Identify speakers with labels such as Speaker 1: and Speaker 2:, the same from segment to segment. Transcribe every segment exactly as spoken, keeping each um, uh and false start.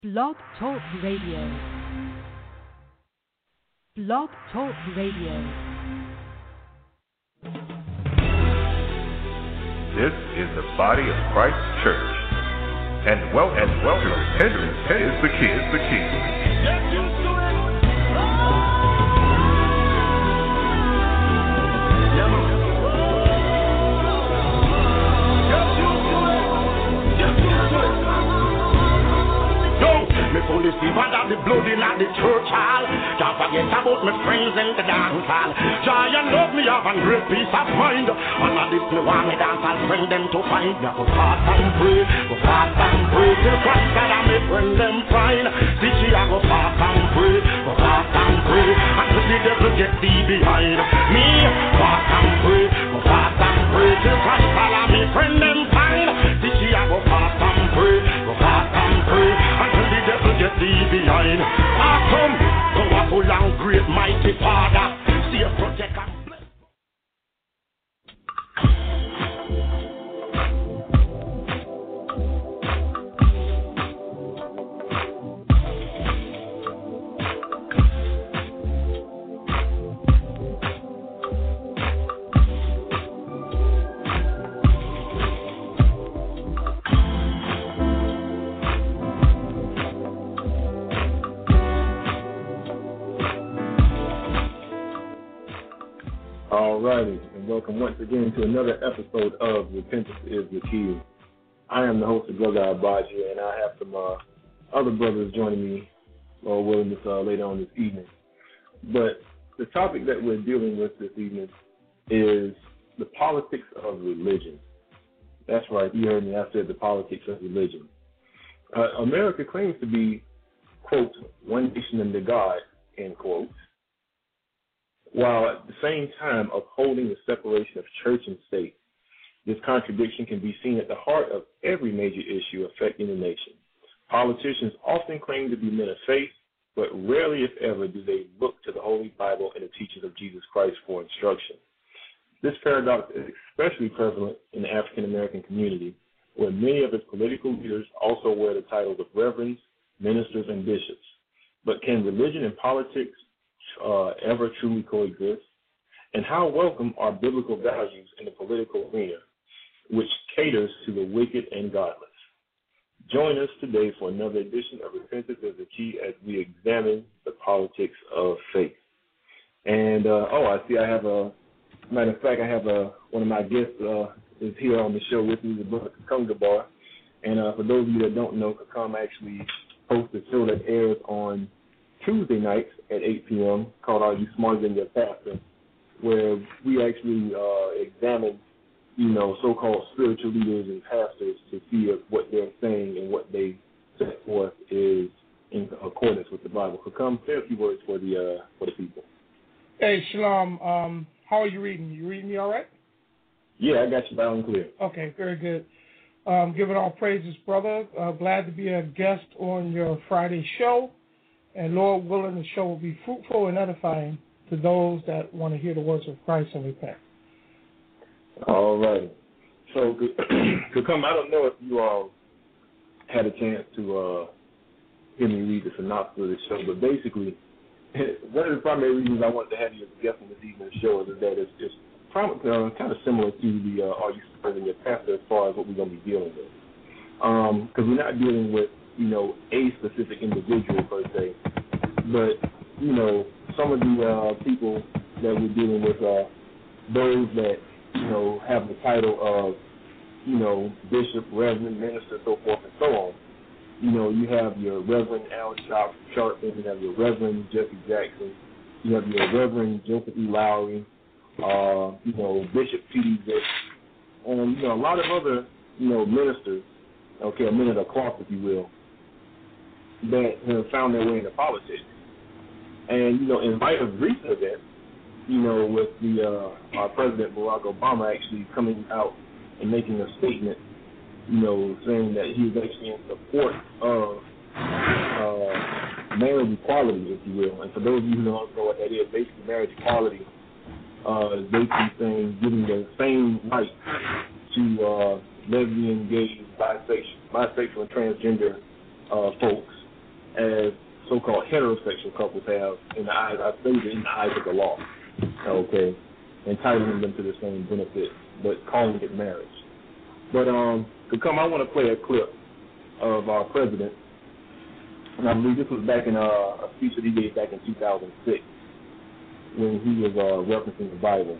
Speaker 1: Blog Talk Radio. Blog Talk Radio.
Speaker 2: This is the body of Christ Church, and well and well to repentance is the key. Is the key.
Speaker 3: Me fully see what of the blood in the church hall. Don't forget about my friends in the dance hall. Joy and love me have a great peace of mind. And all this me want me dance, I'll bring them to find. Me go fast and pray, go fast and pray till Christ God and me bring them fine. See she I go fast and pray, go fast and pray until the devil get thee behind me. Fast and pray, go fast and pray till Christ God and me bring them fine. See she I go fast and pray, go fast and pray until the devil get thee behind. Ah, come, powerful and great, mighty Father, see a protect and bless.
Speaker 4: Alrighty, and welcome once again to another episode of Repentance is the Key. I am the host of Brother Abaji, and I have some uh, other brothers joining me, Lord willing, this, uh, later on this evening. But the topic that we're dealing with this evening is the politics of religion. That's right, you heard me, I said the politics of religion. Uh, America claims to be, quote, one nation under God, end quote, while at the same time upholding the separation of church and state. This contradiction can be seen at the heart of every major issue affecting the nation. Politicians often claim to be men of faith, but rarely, if ever, do they look to the Holy Bible and the teachings of Jesus Christ for instruction. This paradox is especially prevalent in the African American community, where many of its political leaders also wear the titles of reverends, ministers, and bishops. But can religion and politics Uh, ever truly coexist? And how welcome are biblical values in the political arena, which caters to the wicked and godless? Join us today for another edition of Repentance is the Key as we examine the politics of faith. And, uh, oh, I see I have a, matter of fact, I have a, one of my guests uh, is here on the show with me, the brother Kakam Gabar. And uh, for those of you that don't know, Kakam actually hosts a show that airs on Tuesday nights at eight p.m. called Are You Smarter Than Your Pastor, where we actually uh, examine, you know, so-called spiritual leaders and pastors to see if what they're saying and what they set forth is in accordance with the Bible. So come say a few words for the uh, for the people.
Speaker 5: Hey, Shalom. Um, how are you reading? You reading me all right?
Speaker 4: Yeah, I got you loud and clear.
Speaker 5: Okay, very good. Um, giving all praises, brother. Uh, glad to be a guest on your Friday show. And Lord willing, the show will be fruitful and edifying to those that want to hear the words of Christ and repent.
Speaker 4: All right. So, to come, I don't know if you all had a chance to uh, hear me read the synopsis of the show, but basically, one of the primary reasons I wanted to have you as a guest on this evening's show is that it's, it's probably, uh, kind of similar to the uh, Are You Smarter Than Your Pastor as far as what we're going to be dealing with. Because um, we're not dealing with, you know, a specific individual per se, but, you know, some of the uh, people that we're dealing with are those that, you know, have the title of, you know, bishop, reverend, minister, so forth and so on. You know, you have your Reverend Al Sharpton, you have your Reverend Jesse Jackson, you have your Reverend Joseph E. Lowry, uh, you know, Bishop T D Vick, and, you know, a lot of other, you know, ministers, okay, a men of the cloth, if you will, that have found their way into politics. And, you know, in light of recent events, you know, with the uh, our President Barack Obama actually coming out and making a statement, you know, saying that he was actually in support of uh, marriage equality, if you will. And for those of you who don't know what that is, basically marriage equality uh, is basically saying giving the same right to uh, lesbian, gay, bisexual, bisexual and transgender uh, folks as so-called heterosexual couples have in the eyes, I say in the eyes of the law, okay, entitling them to the same benefits, but calling it marriage. But um, to come, I want to play a clip of our president, and I believe this was back in uh, a speech that he gave back in two thousand six when he was uh, referencing the Bible.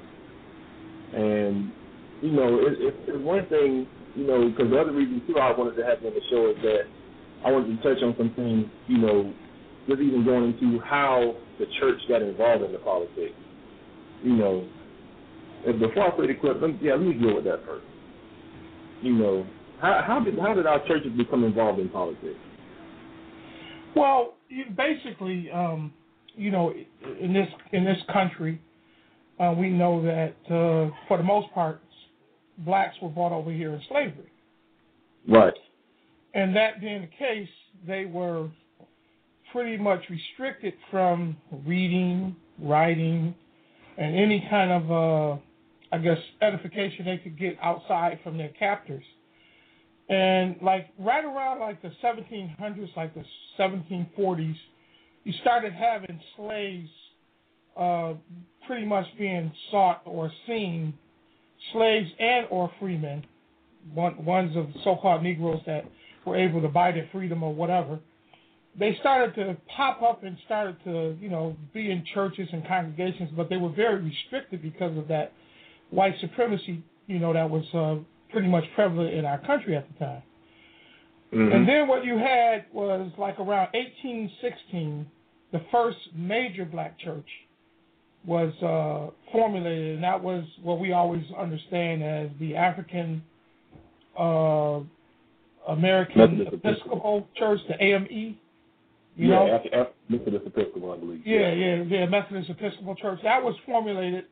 Speaker 4: And, you know, it, it, it's one thing, you know, because the other reason, too, I wanted to have you on the show is that I wanted to touch on some things, you know, just even going into how the church got involved in the politics. You know, and before I play the clip, let me, yeah, let me deal with that first. You know, how, how did how did our churches become involved in politics?
Speaker 5: Well, you, basically, um, you know, in this in this country, uh, we know that uh, for the most part, blacks were brought over here in slavery.
Speaker 4: Right. And
Speaker 5: that being the case, they were pretty much restricted from reading, writing, and any kind of, uh, I guess, edification they could get outside from their captors. And like right around like the seventeen hundreds, like the seventeen forties, you started having slaves uh, pretty much being sought or seen, slaves and or freemen, one, ones of so-called Negroes that were able to buy their freedom or whatever. They started to pop up and started to, you know, be in churches and congregations, but they were very restricted because of that white supremacy, you know, that was uh, pretty much prevalent in our country at the time. Mm-hmm. And then what you had was like around eighteen sixteen, the first major black church was uh, formulated, and that was what we always understand as the African uh, American Methodist Episcopal Church, the A M E. You
Speaker 4: yeah,
Speaker 5: know?
Speaker 4: Af- Af- Methodist Episcopal, I believe.
Speaker 5: Yeah, yeah, yeah, Methodist Episcopal Church. That was formulated,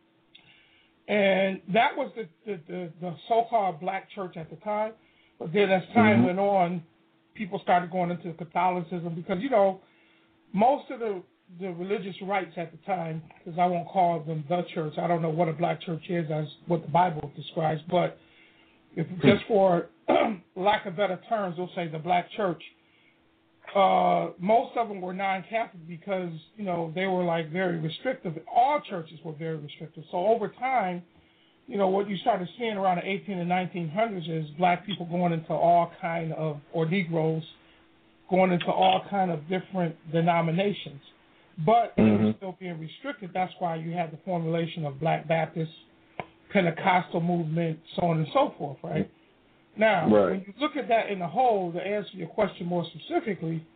Speaker 5: and that was the, the, the, the so-called black church at the time. But then as time mm-hmm. went on, people started going into Catholicism because, you know, most of the, the religious rights at the time, because I won't call them the church. I don't know what a black church is as what the Bible describes, but if just for lack of better terms, we'll say the black church. Uh, most of them were non-Catholic because, you know, they were like very restrictive. All churches were very restrictive. So over time, you know, what you started seeing around the eighteen and nineteen hundreds is black people going into all kind of, or Negroes going into all kind of different denominations. But mm-hmm. they were still being restricted. That's why you had the formulation of Black Baptist, Pentecostal movement, so on and so forth, right? Now, right. when you look at that in the whole, to answer your question more specifically,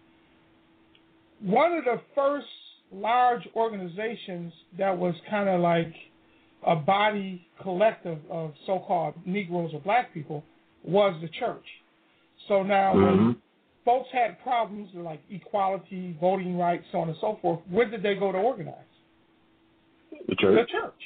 Speaker 5: one of the first large organizations that was kind of like a body collective of so-called Negroes or black people was the church. So now mm-hmm. when folks had problems like equality, voting rights, so on and so forth, where did they go to organize?
Speaker 4: The church.
Speaker 5: The church.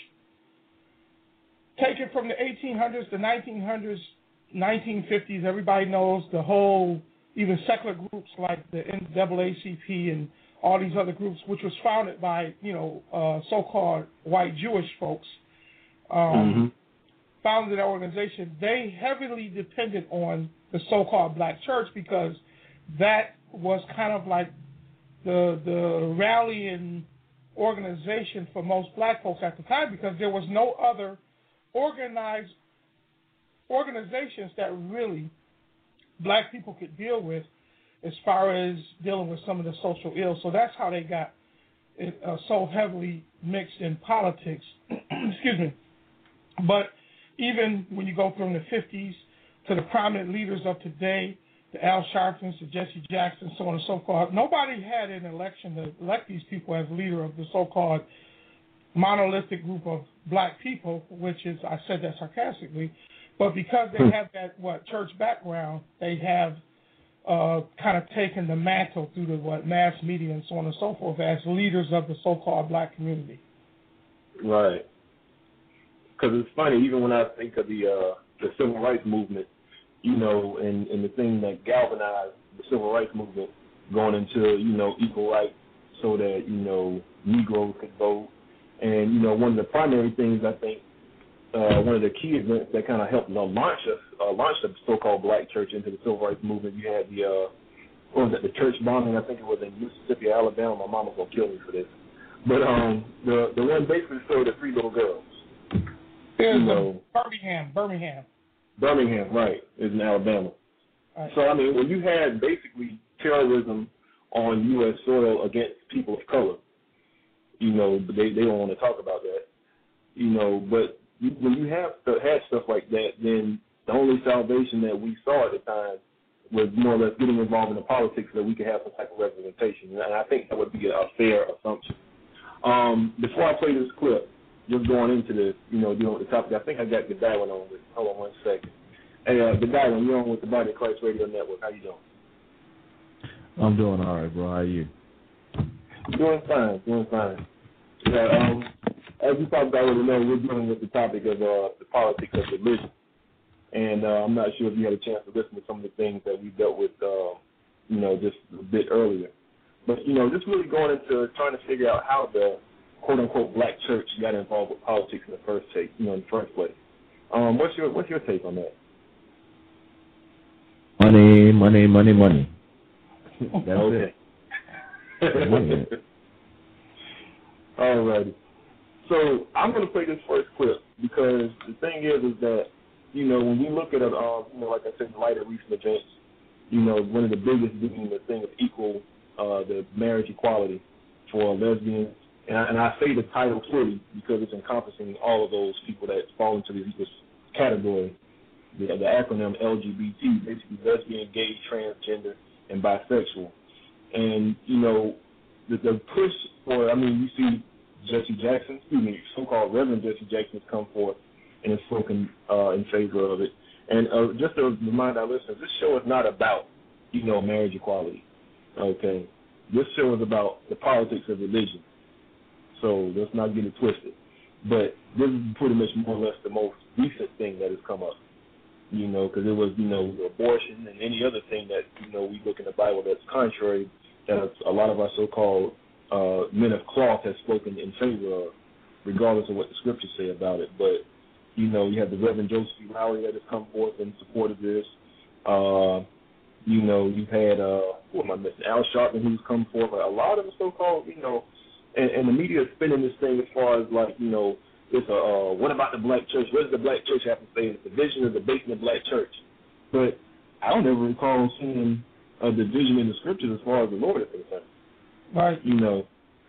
Speaker 5: Take it from the eighteen hundreds, the nineteen hundreds, nineteen fifties, everybody knows the whole, even secular groups like the N double A C P and all these other groups, which was founded by, you know, uh, so-called white Jewish folks, um, mm-hmm. founded that organization. They heavily depended on the so-called black church because that was kind of like the the rallying organization for most black folks at the time because there was no other organized organizations that really black people could deal with as far as dealing with some of the social ills. So that's how they got it, uh, so heavily mixed in politics. Excuse me. But even when you go from the fifties to the prominent leaders of today, the Al Sharptons, the Jesse Jackson, so on and so forth, nobody had an election to elect these people as leader of the so-called monolithic group of black people, which is, I said that sarcastically, but because they have that, what, church background, they have uh, kind of taken the mantle through the, what, mass media and so on and so forth as leaders of the so-called black community.
Speaker 4: Right. Because it's funny, even when I think of the uh, the civil rights movement, you know, and, and the thing that galvanized the civil rights movement going into, you know, equal rights so that, you know, Negroes could vote. And, you know, one of the primary things I think, uh, one of the key events that kind of helped you know, launch us, uh, launch the so-called black church into the civil rights movement, you had the what was it, the church bombing, I think it was in Mississippi, Alabama. My mama's going to kill me for this. But um, the the one basically showed the three little girls.
Speaker 5: There's
Speaker 4: you know,
Speaker 5: Birmingham, Birmingham.
Speaker 4: Birmingham, right, is in Alabama.
Speaker 5: Right.
Speaker 4: So, I mean, when you had basically terrorism on U S soil against people of color, you know, they, they don't want to talk about that, you know, but you, when you have had stuff like that, then the only salvation that we saw at the time was more or less getting involved in the politics so that we could have some type of representation. And I think that would be a fair assumption. Um, before I play this clip, just going into this, you know, dealing with the topic, I think I got Godwin on with. Hold on one second. Hey, uh, Godwin, you're on with the Body of Christ Radio Network. How you doing?
Speaker 6: I'm doing all right, bro. How are you?
Speaker 4: Doing fine, doing fine. Yeah, um, as you probably already know, we're dealing with the topic of uh, the politics of religion. And uh, I'm not sure if you had a chance to listen to some of the things that we dealt with, uh, you know, just a bit earlier. But, you know, just really going into trying to figure out how the quote-unquote black church got involved with politics in the first take, you know, in the first place. Um, what's your what's your take on that?
Speaker 6: Money, money, money, money. That's
Speaker 4: okay.
Speaker 6: it.
Speaker 4: All righty. So I'm going to play this first clip because the thing is, is that, you know, when we look at it, um, you know, like I said, in light of recent events, you know, one of the biggest being the thing of equal, uh, the marriage equality for lesbians. And I, and I say the title clearly because it's encompassing all of those people that fall into this, this category, the, the acronym L G B T, basically lesbian, gay, transgender, and bisexual. And, you know, the, the push for, I mean, you see Jesse Jackson, excuse me, so-called Reverend Jesse Jackson has come forth and has spoken uh, in favor of it. And uh, just to remind our listeners, this show is not about, you know, marriage equality, okay? This show is about the politics of religion. So let's not get it twisted. But this is pretty much more or less the most recent thing that has come up, you know, because it was, you know, abortion and any other thing that, you know, we look in the Bible that's contrary, that a lot of our so-called uh, men of cloth have spoken in favor of, regardless of what the scriptures say about it. But, you know, you have the Reverend Joseph E. Lowry that has come forth in support of this. Uh, you know, you've had, uh, who am I missing? Al Sharpton, who's come forth. A lot of the so-called, you know, and, and the media is spinning this thing as far as, like, you know, it's a, uh, what about the black church? What does the black church have to say? It's the division of the base in the black church. But I don't ever recall seeing a division in the scriptures as far as the Lord is concerned.
Speaker 5: Right.
Speaker 4: You know.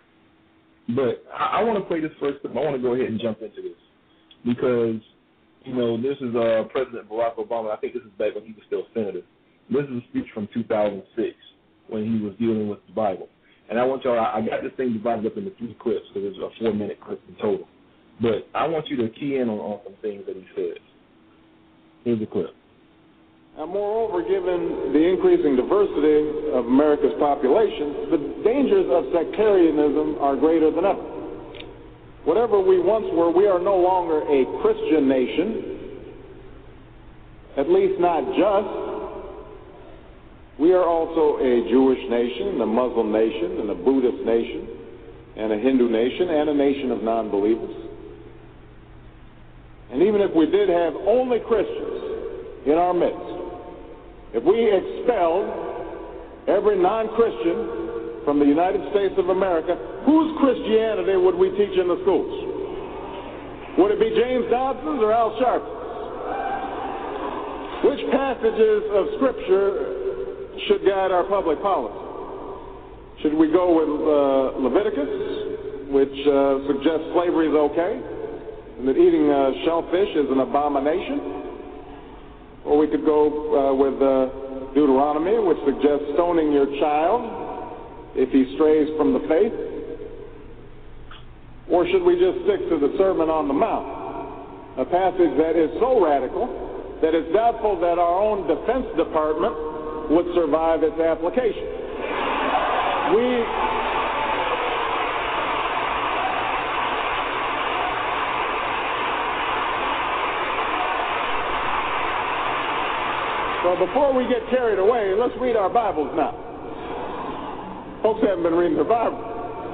Speaker 4: But I, I want to play this first clip. I want to go ahead and jump into this because, you know, this is uh, President Barack Obama. I think this is back when he was still senator. This is a speech from two thousand six when he was dealing with the Bible. And I want y'all, I, I got this thing divided up into three clips because it's a four-minute clip in total. But I want you to key in on, on some things that he says. Here's the clip.
Speaker 7: And moreover, given the increasing diversity of America's population, the dangers of sectarianism are greater than ever. Whatever we once were, we are no longer a Christian nation, at least not just. We are also a Jewish nation, a Muslim nation, and a Buddhist nation, and a Hindu nation, and a nation of non-believers. And even if we did have only Christians in our midst, if we expelled every non-Christian from the United States of America, whose Christianity would we teach in the schools? Would it be James Dobson's or Al Sharpton's? Which passages of Scripture should guide our public policy? Should we go with uh, Leviticus, which uh, suggests slavery is okay, and that eating uh, shellfish is an abomination? Or we could go uh, with uh, Deuteronomy, which suggests stoning your child if he strays from the faith? Or should we just stick to the Sermon on the Mount, a passage that is so radical that it's doubtful that our own Defense Department would survive its application? We... Well, before we get carried away, let's read our Bibles now. Folks haven't been reading their Bible.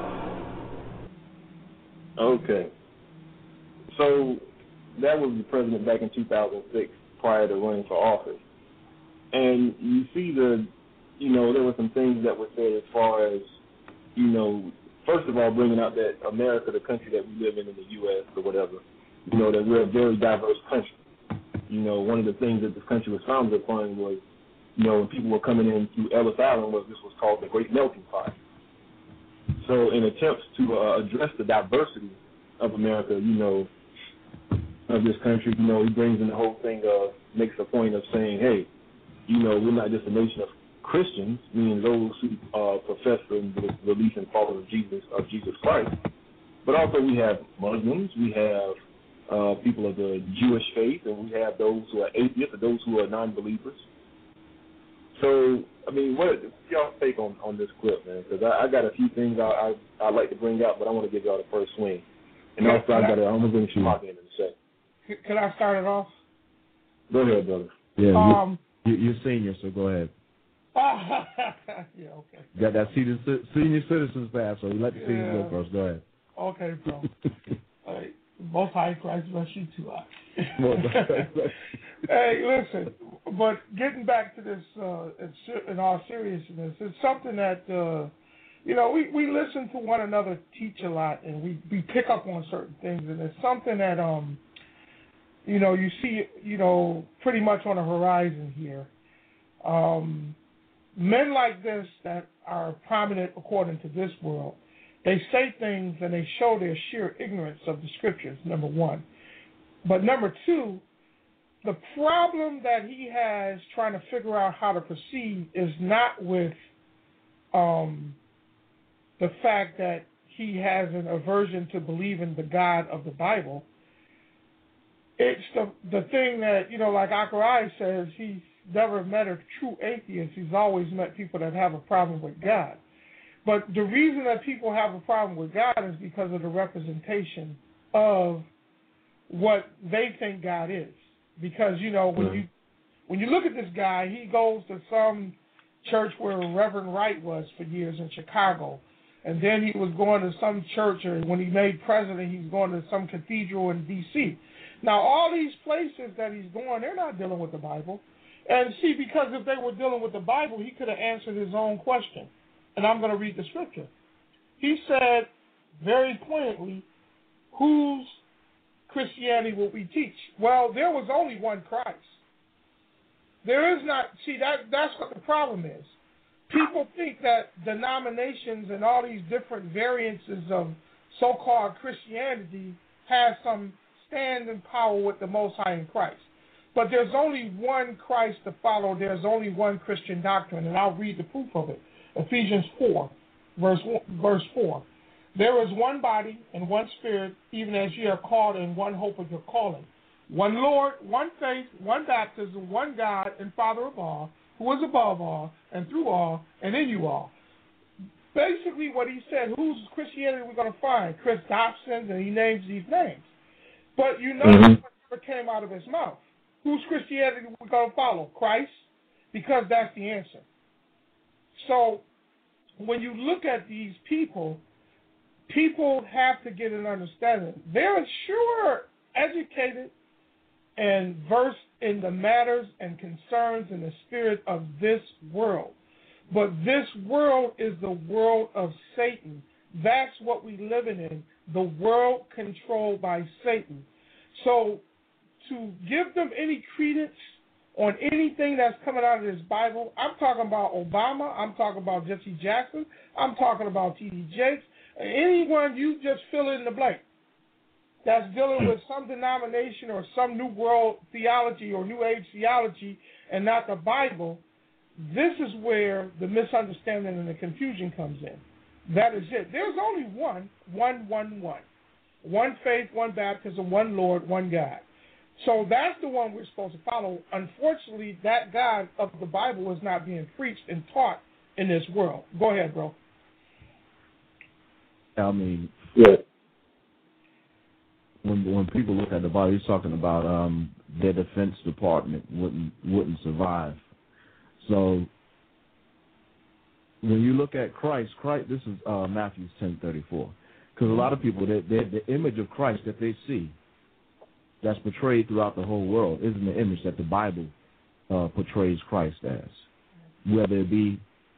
Speaker 4: Okay. So that was the president back in two thousand six prior to running for office. And you see the you know, there were some things that were said as far as, you know, first of all, bringing out that America, the country that we live in in the U S or whatever, you know, that we're a very diverse country. You know, one of the things that this country was founded upon was, you know, when people were coming in through Ellis Island, was this was called the Great Melting Pot. So in attempts to uh, address the diversity of America, you know, of this country, you know, he brings in the whole thing of, makes a point of saying, hey, you know, we're not just a nation of Christians, meaning those who uh, profess the belief and follow of Jesus, of Jesus Christ, but also we have Muslims, we have uh, people of the Jewish faith, and we have those who are atheists, or those who are non-believers. So, I mean, what y'all take on, on this clip, man? Because I, I got a few things I, I I like to bring out, but I want to give y'all the first swing. And
Speaker 5: can,
Speaker 4: also,
Speaker 5: can
Speaker 4: I got
Speaker 5: I,
Speaker 4: to, I'm going to bring Shamar in in a second.
Speaker 5: Can I start it off?
Speaker 4: Go ahead, brother.
Speaker 6: Yeah,
Speaker 5: um,
Speaker 6: you, you're senior, so go ahead.
Speaker 5: yeah, okay.
Speaker 6: You got that senior, senior citizens pass, so you let the seniors
Speaker 5: yeah.
Speaker 6: go first. Go ahead.
Speaker 5: Okay, bro. All right. Most high Christ bless you too. Hey, listen, but getting back to this uh, in all seriousness, it's something that, uh, you know, we, we listen to one another teach a lot, and we, we pick up on certain things, and it's something that, um, you know, you see, you know, pretty much on the horizon here. Um, men like this that are prominent according to this world, they say things and they show their sheer ignorance of the scriptures, number one. But number two, the problem that he has trying to figure out how to proceed is not with um, the fact that he has an aversion to believe in the God of the Bible. It's the the thing that, you know, like Akarai says, he's never met a true atheist. He's always met people that have a problem with God. But the reason that people have a problem with God is because of the representation of what they think God is. Because, you know, when mm-hmm. you when you look at this guy, he goes to some church where Reverend Wright was for years in Chicago. And then he was going to some church, or when he made president, he was going to some cathedral in D C Now, all these places that he's going, they're not dealing with the Bible. And see, because if they were dealing with the Bible, he could have answered his own question. And I'm going to read the scripture. He said very pointedly, whose Christianity will we teach? Well, there was only one Christ. There is not, see, that that's what the problem is. People think that denominations and all these different variances of so-called Christianity have some stand and power with the Most High in Christ. But there's only one Christ to follow. There's only one Christian doctrine, and I'll read the proof of it. Ephesians four, verse verse four. There is one body and one spirit, even as ye are called in one hope of your calling. One Lord, one faith, one baptism, one God and Father of all, who is above all, and through all, and in you all. Basically what he said, whose Christianity we're going to find? Chris Dobson, and he names these names. But you know mm-hmm. what never came out of his mouth. Whose Christianity we're going to follow? Christ, because that's the answer. So when you look at these people, people have to get an understanding. They're sure educated and versed in the matters and concerns in the spirit of this world. But this world is the world of Satan. That's what we live in, the world controlled by Satan. So to give them any credence on anything that's coming out of this Bible, I'm talking about Obama, I'm talking about Jesse Jackson, I'm talking about T D Jakes, anyone, you just fill in the blank that's dealing with some denomination or some new world theology or new age theology and not the Bible. This is where the misunderstanding and the confusion comes in. That is it. There's only one, one, one, one. One faith, one baptism, one Lord, one God. So that's the one we're supposed to follow. Unfortunately, that God of the Bible is not being preached and taught in this world. Go ahead, bro.
Speaker 6: I mean,
Speaker 4: yeah.
Speaker 6: when when people look at the Bible, he's talking about um, their defense department wouldn't wouldn't survive. So when you look at Christ, Christ, this is uh, Matthew ten thirty-four, because a lot of people, they, they, the image of Christ that they see, that's portrayed throughout the whole world, isn't the image that the Bible uh, portrays Christ as, whether it be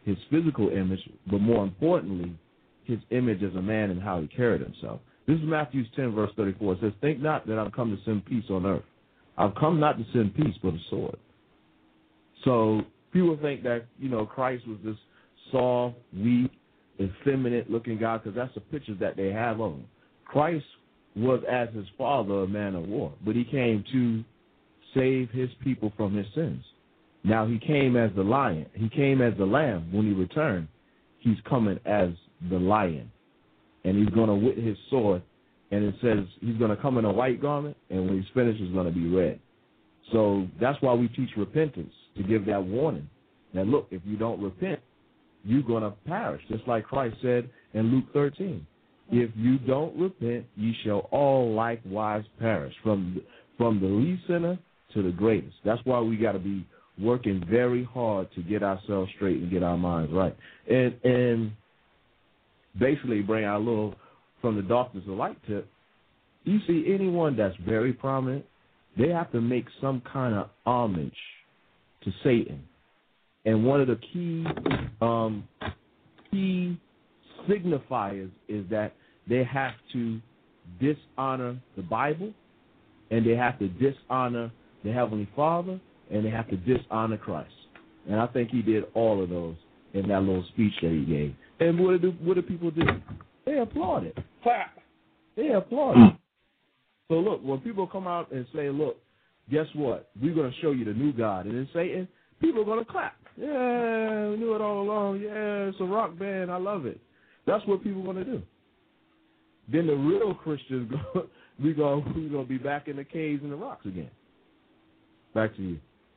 Speaker 6: his physical image, but more importantly, his image as a man and how he carried himself. This is Matthew ten, verse thirty-four. It says, think not that I've come to send peace on earth. I've come not to send peace, but a sword. So people think that, you know, Christ was this soft, weak, effeminate-looking guy, because that's the picture that they have of him. Christ was, as his father, a man of war, but he came to save his people from his sins. Now he came as the lion. He came as the lamb. When he returned, he's coming as the lion, and he's going to whip his sword, and it says he's going to come in a white garment, and when he's finished, it's going to be red. So that's why we teach repentance, to give that warning that, look, if you don't repent, you're going to perish, just like Christ said in Luke thirteen. If you don't repent, ye shall all likewise perish, from from the least sinner to the greatest. That's why we got to be working very hard to get ourselves straight and get our minds right. And and basically bring our little, from the darkness to light tip, you see anyone that's very prominent, they have to make some kind of homage to Satan. And one of the key um, key signifiers is that they have to dishonor the Bible, and they have to dishonor the Heavenly Father, and they have to dishonor Christ. And I think he did all of those in that little speech that he gave. And what do, what do people do? They applaud it.
Speaker 5: Clap.
Speaker 6: They applaud it. So look, when people come out and say, look, guess what? We're going to show you the new God. And then Satan, people are going to clap. Yeah, we knew it all along. Yeah, it's a rock band. I love it. That's what people are going to do. Then the real Christians, we're going we to be back in the caves and the rocks again. Back to you.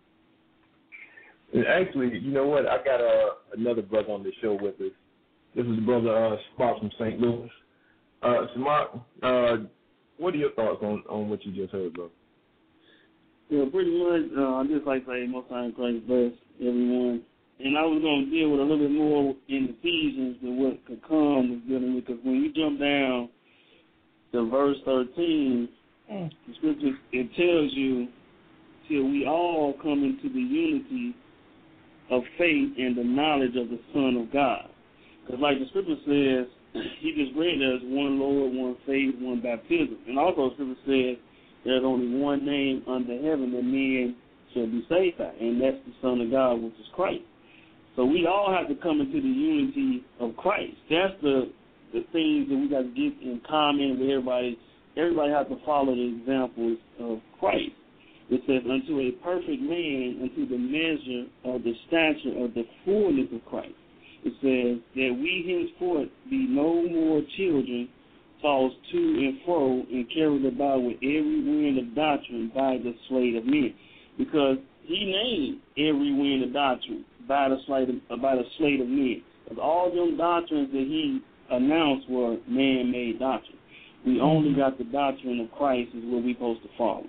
Speaker 4: And actually, you know what? I got uh, another brother on the show with us. This is brother uh, Spark from Saint Louis. Uh, Spark, uh, what are your thoughts on, on what you just heard, bro?
Speaker 8: Yeah, pretty much. Uh, I just like to say, most time Christ bless everyone. And I was going to deal with a little bit more in Ephesians than what could come was dealing with, because when you jump down to verse thirteen, mm. the scripture, it tells you, till we all come into the unity of faith and the knowledge of the Son of God. Because like the scripture says, he just read us one Lord, one faith, one baptism. And also the scripture says there's only one name under heaven that men shall be saved by, and that's the Son of God, which is Christ. So we all have to come into the unity of Christ. That's the the things that we got to get in common with everybody. Everybody has to follow the examples of Christ. It says, unto a perfect man, unto the measure of the stature of the fullness of Christ. It says that we henceforth be no more children, tossed to and fro and carried about with every wind of doctrine by the sleight of men. Because he named every wind of doctrine by the sleight of, by the sleight of men. Because all them doctrines that he announced were man-made doctrine. We only got the doctrine of Christ is what we're supposed to follow.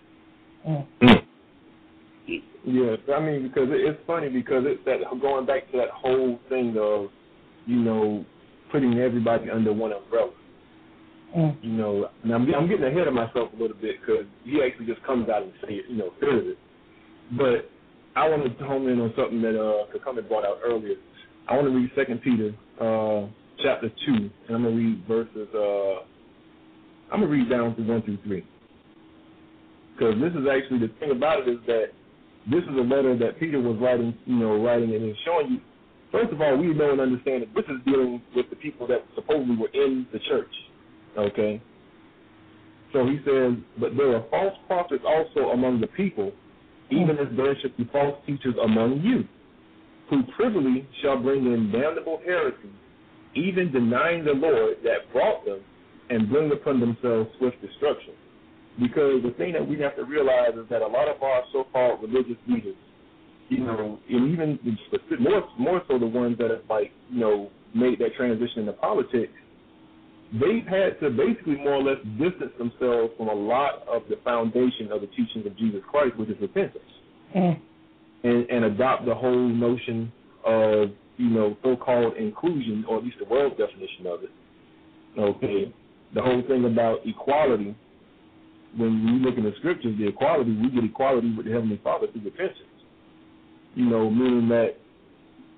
Speaker 4: Yeah, I mean, because it's funny because it's that going back to that whole thing of, you know, putting everybody under one umbrella. Mm. You know, and I'm, I'm getting ahead of myself a little bit because he actually just comes out and says, you know, says it. But I want to hone in on something that uh, Kakame brought out earlier. I want to read Second Peter uh, chapter two, and I'm going to read verses. Uh, I'm going to read down to one through three. Because this is actually, the thing about it is that this is a letter that Peter was writing, you know, writing and it's showing you, first of all, we know and understand that this is dealing with the people that supposedly were in the church, okay? So he says, but there are false prophets also among the people, even as there should be false teachers among you, who privily shall bring in damnable heresies, even denying the Lord that brought them, and bring upon themselves swift destruction. Because the thing that we have to realize is that a lot of our so-called religious leaders, you know, and even more more so the ones that have, like, you know, made that transition into politics, they've had to basically more or less distance themselves from a lot of the foundation of the teachings of Jesus Christ, which is repentance, mm. and, and adopt the whole notion of, you know, so-called inclusion, or at least the world's definition of it. Okay, the whole thing about equality. When we look in the scriptures, the equality, we get equality with the Heavenly Father through repentance. You know, meaning that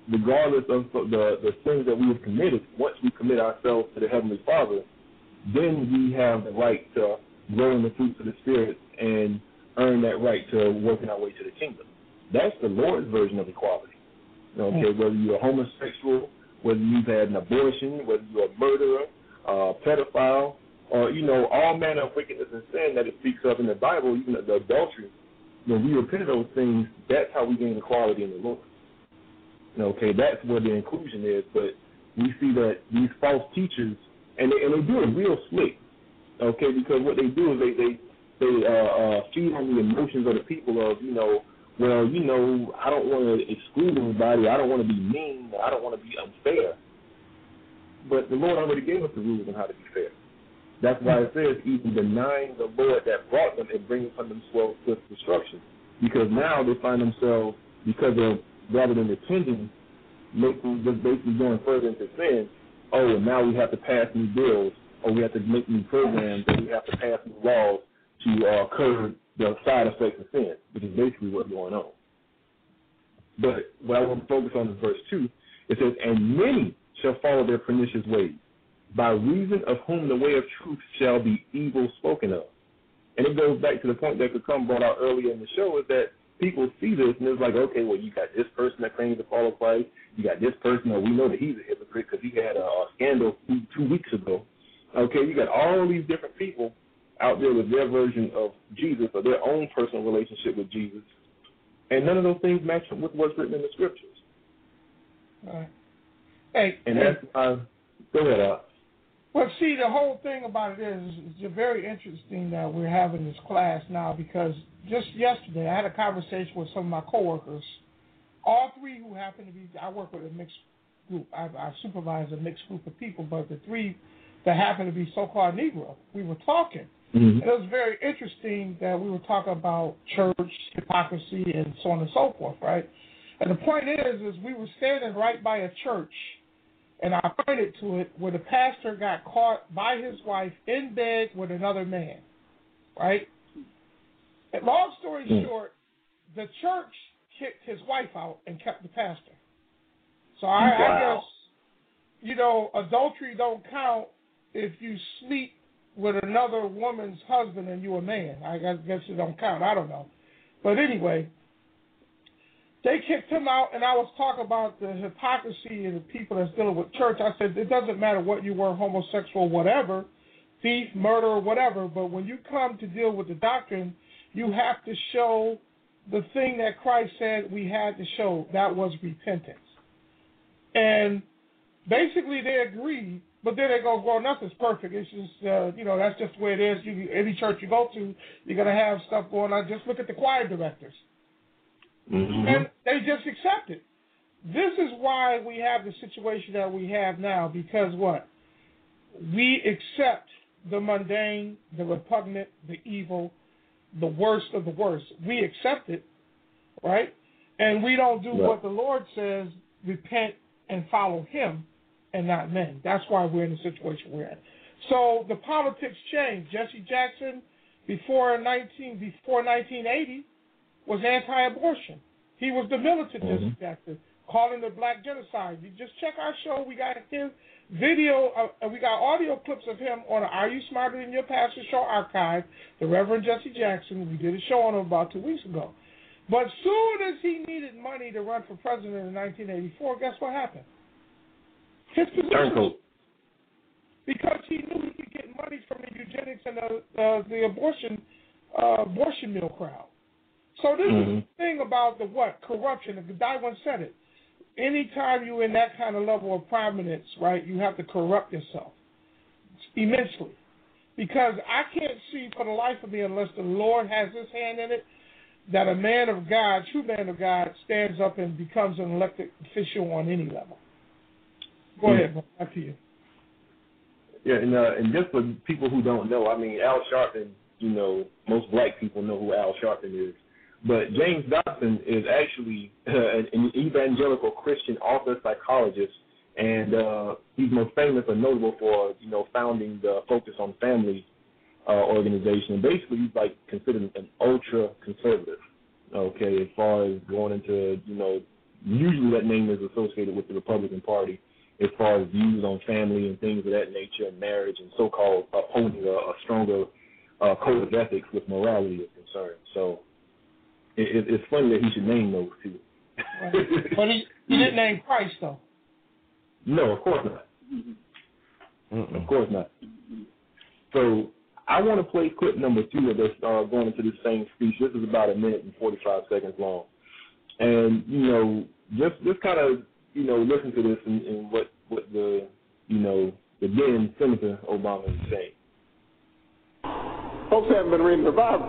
Speaker 4: regardless of the, the sins that we have committed, once we commit ourselves to the Heavenly Father, then we have the right to grow in the fruits of the Spirit and earn that right to working our way to the kingdom. That's the Lord's version of equality. Okay, whether you're a homosexual, whether you've had an abortion, whether you're a murderer, uh, pedophile, or, you know, all manner of wickedness and sin that it speaks of in the Bible, even the adultery, when we repent of those things, that's how we gain equality in the Lord. Okay, that's where the inclusion is. But we see that these false teachers, and they, and they do it real slick, okay, because what they do is they, they, they uh, uh, feed on the emotions of the people of, you know, well, you know, I don't want to exclude anybody. I don't want to be mean. I don't want to be unfair. But the Lord already gave us the rules on how to be fair. That's why it says, even denying the Lord that brought them and bringing upon themselves swift destruction. Because now they find themselves, because of, rather than repenting, making, just basically going further into sin, oh, and now we have to pass new bills, or we have to make new programs, or we have to pass new laws to uh, curb the side effects of sin, which is basically what's going on. But what I want to focus on is verse two. It says, and many shall follow their pernicious ways, by reason of whom the way of truth shall be evil spoken of. And it goes back to the point that Kakam brought out earlier in the show, is that people see this and it's like, okay, well, you got this person that claims to follow Christ, you got this person, or we know that he's a hypocrite because he had a, a scandal two, two weeks ago. Okay, you got all these different people out there with their version of Jesus or their own personal relationship with Jesus, and none of those things match up with what's written in the Scriptures.
Speaker 5: All right. Hey,
Speaker 4: and
Speaker 5: hey.
Speaker 4: that's uh, go ahead, Al.
Speaker 5: Well, see, the whole thing about it is, it's very interesting that we're having this class now, because just yesterday I had a conversation with some of my coworkers, all three who happen to be, I work with a mixed group, I, I supervise a mixed group of people, but the three that happen to be so-called Negro, we were talking. Mm-hmm. It was very interesting that we were talking about church, hypocrisy, and so on and so forth, right? And the point is, is we were standing right by a church, and I pointed to it where the pastor got caught by his wife in bed with another man, right? And long story mm. short, the church kicked his wife out and kept the pastor. So I, wow. I guess, you know, adultery don't count if you sleep with another woman's husband and you're a man. I guess it don't count. I don't know. But anyway, they kicked him out, and I was talking about the hypocrisy of the people that's dealing with church. I said, it doesn't matter what you were, homosexual, whatever, thief, murderer, whatever, but when you come to deal with the doctrine, you have to show the thing that Christ said we had to show. That was repentance. And basically they agreed, but then they go, well, nothing's perfect. It's just, uh, you know, that's just the way it is. You, any church you go to, you're going to have stuff going on. Just look at the choir directors. Mm-hmm. And they just accept it. This is why we have the situation that we have now, because what? We accept the mundane, the repugnant, the evil, the worst of the worst. We accept it, right? And we don't do right. what the Lord says, repent and follow him and not men. That's why we're in the situation we're in. So the politics changed. Jesse Jackson, before nineteen before nineteen eighty, was anti-abortion. He was the militant mm-hmm. Jesse Jackson, calling the black genocide. You just check our show. We got his video, uh, we got audio clips of him on the Are You Smarter Than Your Pastor show archive, the Reverend Jesse Jackson. We did a show on him about two weeks ago. But soon as he needed money to run for president in nineteen eighty-four, guess what happened? His position, because he knew he could get money from the eugenics and the, uh, the abortion uh, abortion mill crowd. So this mm-hmm. is the thing about the what? Corruption. The guy once said it. Anytime you're in that kind of level of prominence, right, you have to corrupt yourself immensely. Because I can't see for the life of me, unless the Lord has his hand in it, that a man of God, true man of God, stands up and becomes an elected official on any level. Go mm-hmm. ahead, back to you.
Speaker 4: Yeah, and, uh, and just for people who don't know, I mean, Al Sharpton, you know, most black people know who Al Sharpton is. But James Dobson is actually uh, an evangelical Christian author, psychologist, and uh, he's most famous or notable for, you know, founding the Focus on Family uh, organization. And basically, he's like considered an ultra-conservative, okay, as far as going into, you know, usually that name is associated with the Republican Party as far as views on family and things of that nature and marriage and so-called upholding a, a stronger uh, code of ethics with morality is concerned. So it, it, it's funny that he should name those two.
Speaker 5: Right. But he, he didn't name Christ, though.
Speaker 4: No, of course not. Mm-mm. Of course not. So I want to play clip number two of this uh, going into this same speech. This is about a minute and forty-five seconds long. And, you know, just just kind of, you know, listen to this and, and what, what the, you know, the then Senator Obama is saying.
Speaker 7: Folks haven't been reading the Bible.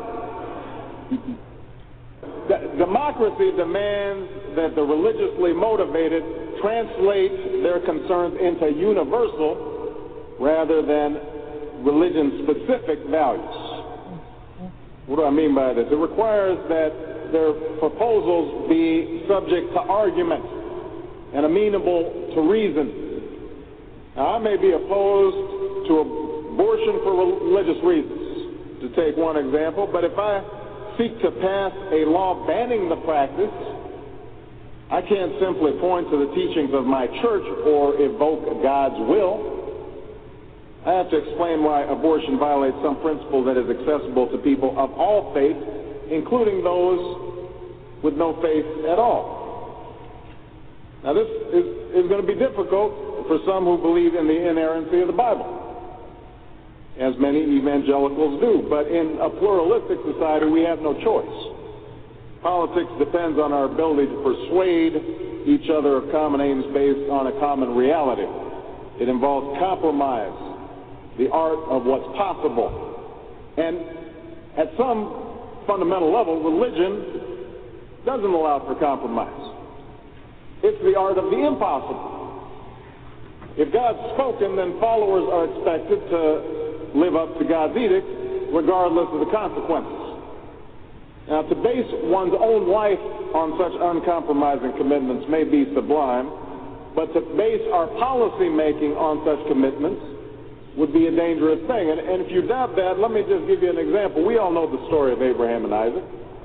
Speaker 7: D- democracy demands that the religiously motivated translate their concerns into universal rather than religion-specific values. What do I mean by this? It requires that their proposals be subject to argument and amenable to reason. Now, I may be opposed to abortion for religious reasons, to take one example, but if I seek to pass a law banning the practice, I can't simply point to the teachings of my church or evoke God's will. I have to explain why abortion violates some principle that is accessible to people of all faiths, including those with no faith at all. Now, this is, is going to be difficult for some who believe in the inerrancy of the Bible, as many evangelicals do. But in a pluralistic society, we have no choice. Politics depends on our ability to persuade each other of common aims based on a common reality. It involves compromise, the art of what's possible. And at some fundamental level, religion doesn't allow for compromise. It's the art of the impossible. If God's spoken, then followers are expected to live up to God's edict, regardless of the consequences. Now, to base one's own life on such uncompromising commitments may be sublime, but to base our policy making on such commitments would be a dangerous thing. And, and if you doubt that, let me just give you an example. We all know the story of Abraham and Isaac.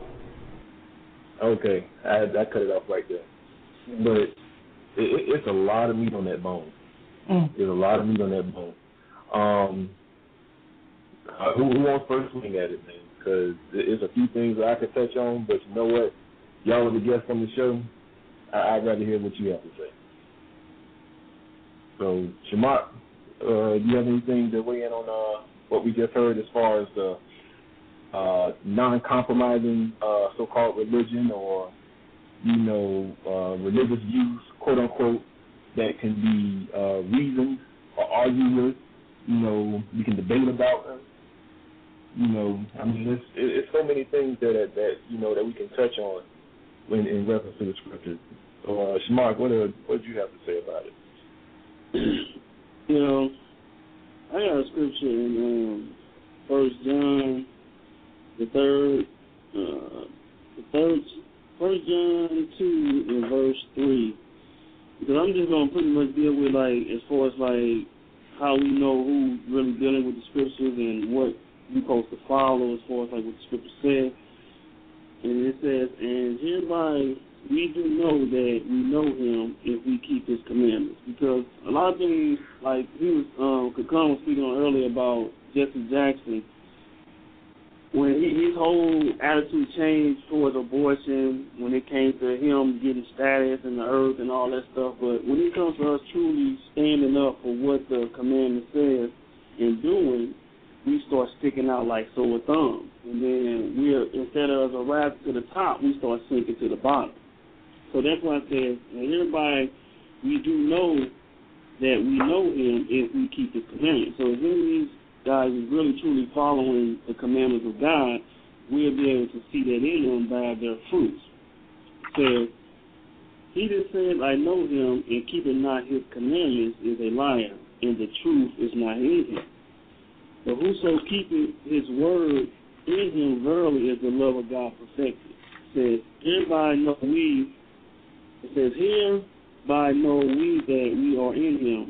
Speaker 4: Okay, I, I cut it off right there. But it, it, it's a lot of meat on that bone. Mm. There's a lot of meat on that bone. Um, uh, who, who wants first swing at it, man? Because there's a few things that I could touch on, but you know what? Y'all are the guests on the show. I, I'd rather hear what you have to say. So, Shamak, uh, do you have anything to weigh in on uh, what we just heard as far as the uh, non-compromising uh, so-called religion or, you know, uh, religious views, quote-unquote, that can be uh, reasoned or argued with? You know, we can debate about them. You know, I mean, it's, it's so many things that, that, you know, that we can touch on in, in reference to the scriptures. So, uh, Shamak, what, uh, what do you have to say about it?
Speaker 8: You know, I got a scripture in um, First John, the third, uh, the third, First John two and verse three. Because I'm just gonna pretty much deal with like as far as like how we know who really dealing with the scriptures and what we're supposed to follow as far as like what the scripture says. And it says, and hereby we do know that we know him if we keep his commandments. Because a lot of things, like he was, um, Kakan was speaking on earlier about Jesse Jackson, when he, his whole attitude changed towards abortion, when it came to him getting status in the earth and all that stuff. But when it comes to us truly standing up for what the commandment says and doing, we start sticking out like sore thumbs. And then we're, instead of a rise to the top, we start sinking to the bottom. So that's why I said, and everybody, we do know that we know him if we keep his commandments. So if any of these guys is really truly following the commandments of God, we'll be able to see that in them by their fruits. So he that says, I know him, and keepeth not his commandments is a liar, and the truth is not in him. But whoso keepeth his word in him, verily is the love of God perfected. It says, hereby know we, it says, hereby know we that we are in him.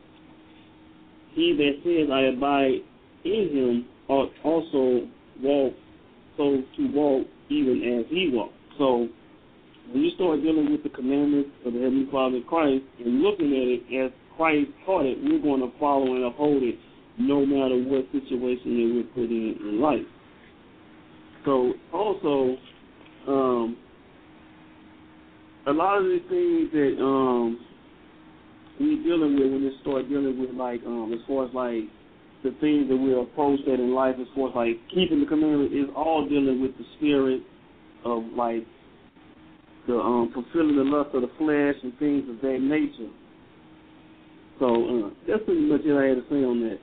Speaker 8: He that says, I abide in him, ought also walk, so to walk even as he walked. So when you start dealing with the commandments of the Heavenly Father Christ and looking at it as Christ taught it, we're going to follow and uphold it no matter what situation that we're put in in life. So also, um, a lot of the things that um, we're dealing with when we start dealing with, like, um, as far as, like, the things that we approach that in life, as far as, like, keeping the commandment, is all dealing with the spirit of, like, the um, fulfilling the lust of the flesh and things of that nature. So uh, that's pretty much what I had to say on that.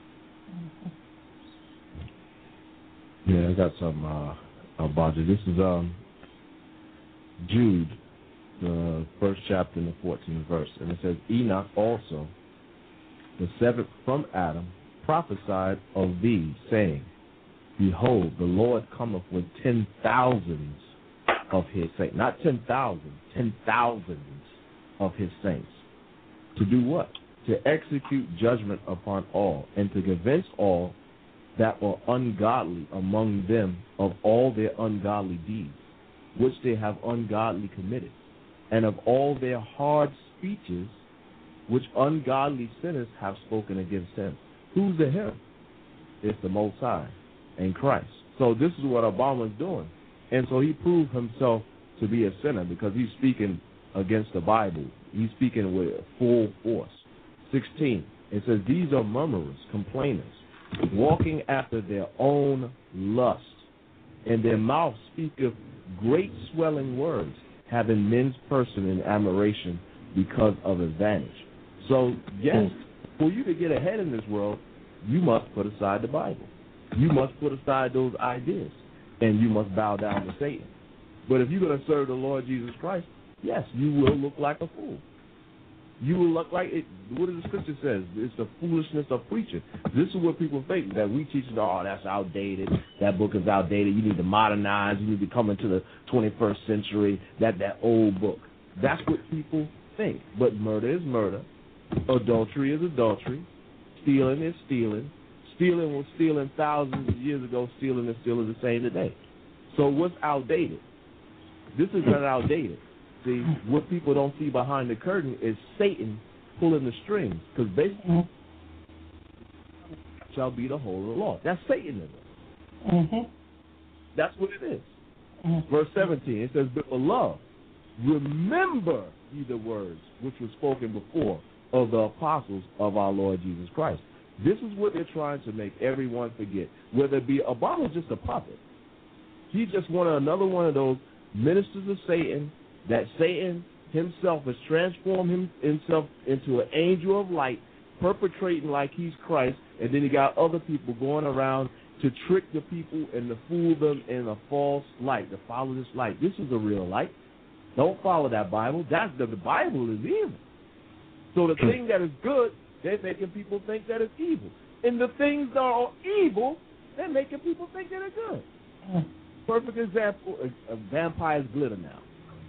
Speaker 6: Yeah, I got some uh, about it. This is um, Jude, the first chapter in the fourteenth verse, and it says, Enoch also, the seventh from Adam, prophesied of thee, saying, Behold, the Lord cometh with ten thousands of his saints. Not ten thousand, ten thousands of his saints. To do what? To execute judgment upon all, and to convince all that were ungodly among them of all their ungodly deeds, which they have ungodly committed, and of all their hard speeches, which ungodly sinners have spoken against him. Who's the him? It's the Most High and Christ. So this is what Obama's doing. And so he proved himself to be a sinner because he's speaking against the Bible. He's speaking with full force. sixteen, it says, These are murmurers, complainers, walking after their own lust, and their mouth speaketh great swelling words, having men's person in admiration because of advantage. So, yes, for you to get ahead in this world, you must put aside the Bible. You must put aside those ideas, and you must bow down to Satan. But if you're going to serve the Lord Jesus Christ, yes, you will look like a fool. You will look like it. What does the scripture says? It's the foolishness of preaching. This is what people think, that we teach, oh, that's outdated. That book is outdated. You need to modernize. You need to come into the twenty-first century. That that old book. That's what people think. But murder is murder. Adultery is adultery. Stealing is stealing. Stealing was stealing thousands of years ago. Stealing is still the same today. So what's outdated? This is not outdated. See, what people don't see behind the curtain is Satan pulling the strings, because basically mm-hmm. shall be the whole of the law. That's Satanism.
Speaker 5: Mm-hmm.
Speaker 6: That's what it is.
Speaker 5: Mm-hmm.
Speaker 6: Verse seventeen, it says, But beloved, remember ye the words which were spoken before of the apostles of our Lord Jesus Christ. This is what they're trying to make everyone forget. Whether it be Obama's just a puppet. He just wanted another one of those ministers of Satan, that Satan himself has transformed him, himself into an angel of light, perpetrating like he's Christ, and then he got other people going around to trick the people and to fool them in a false light, to follow this light. This is a real light. Don't follow that Bible. That's the, the Bible is evil. So the thing that is good, they're making people think that it's evil. And the things that are evil, they're making people think that it's good. Perfect example, a, a vampire's glitter now.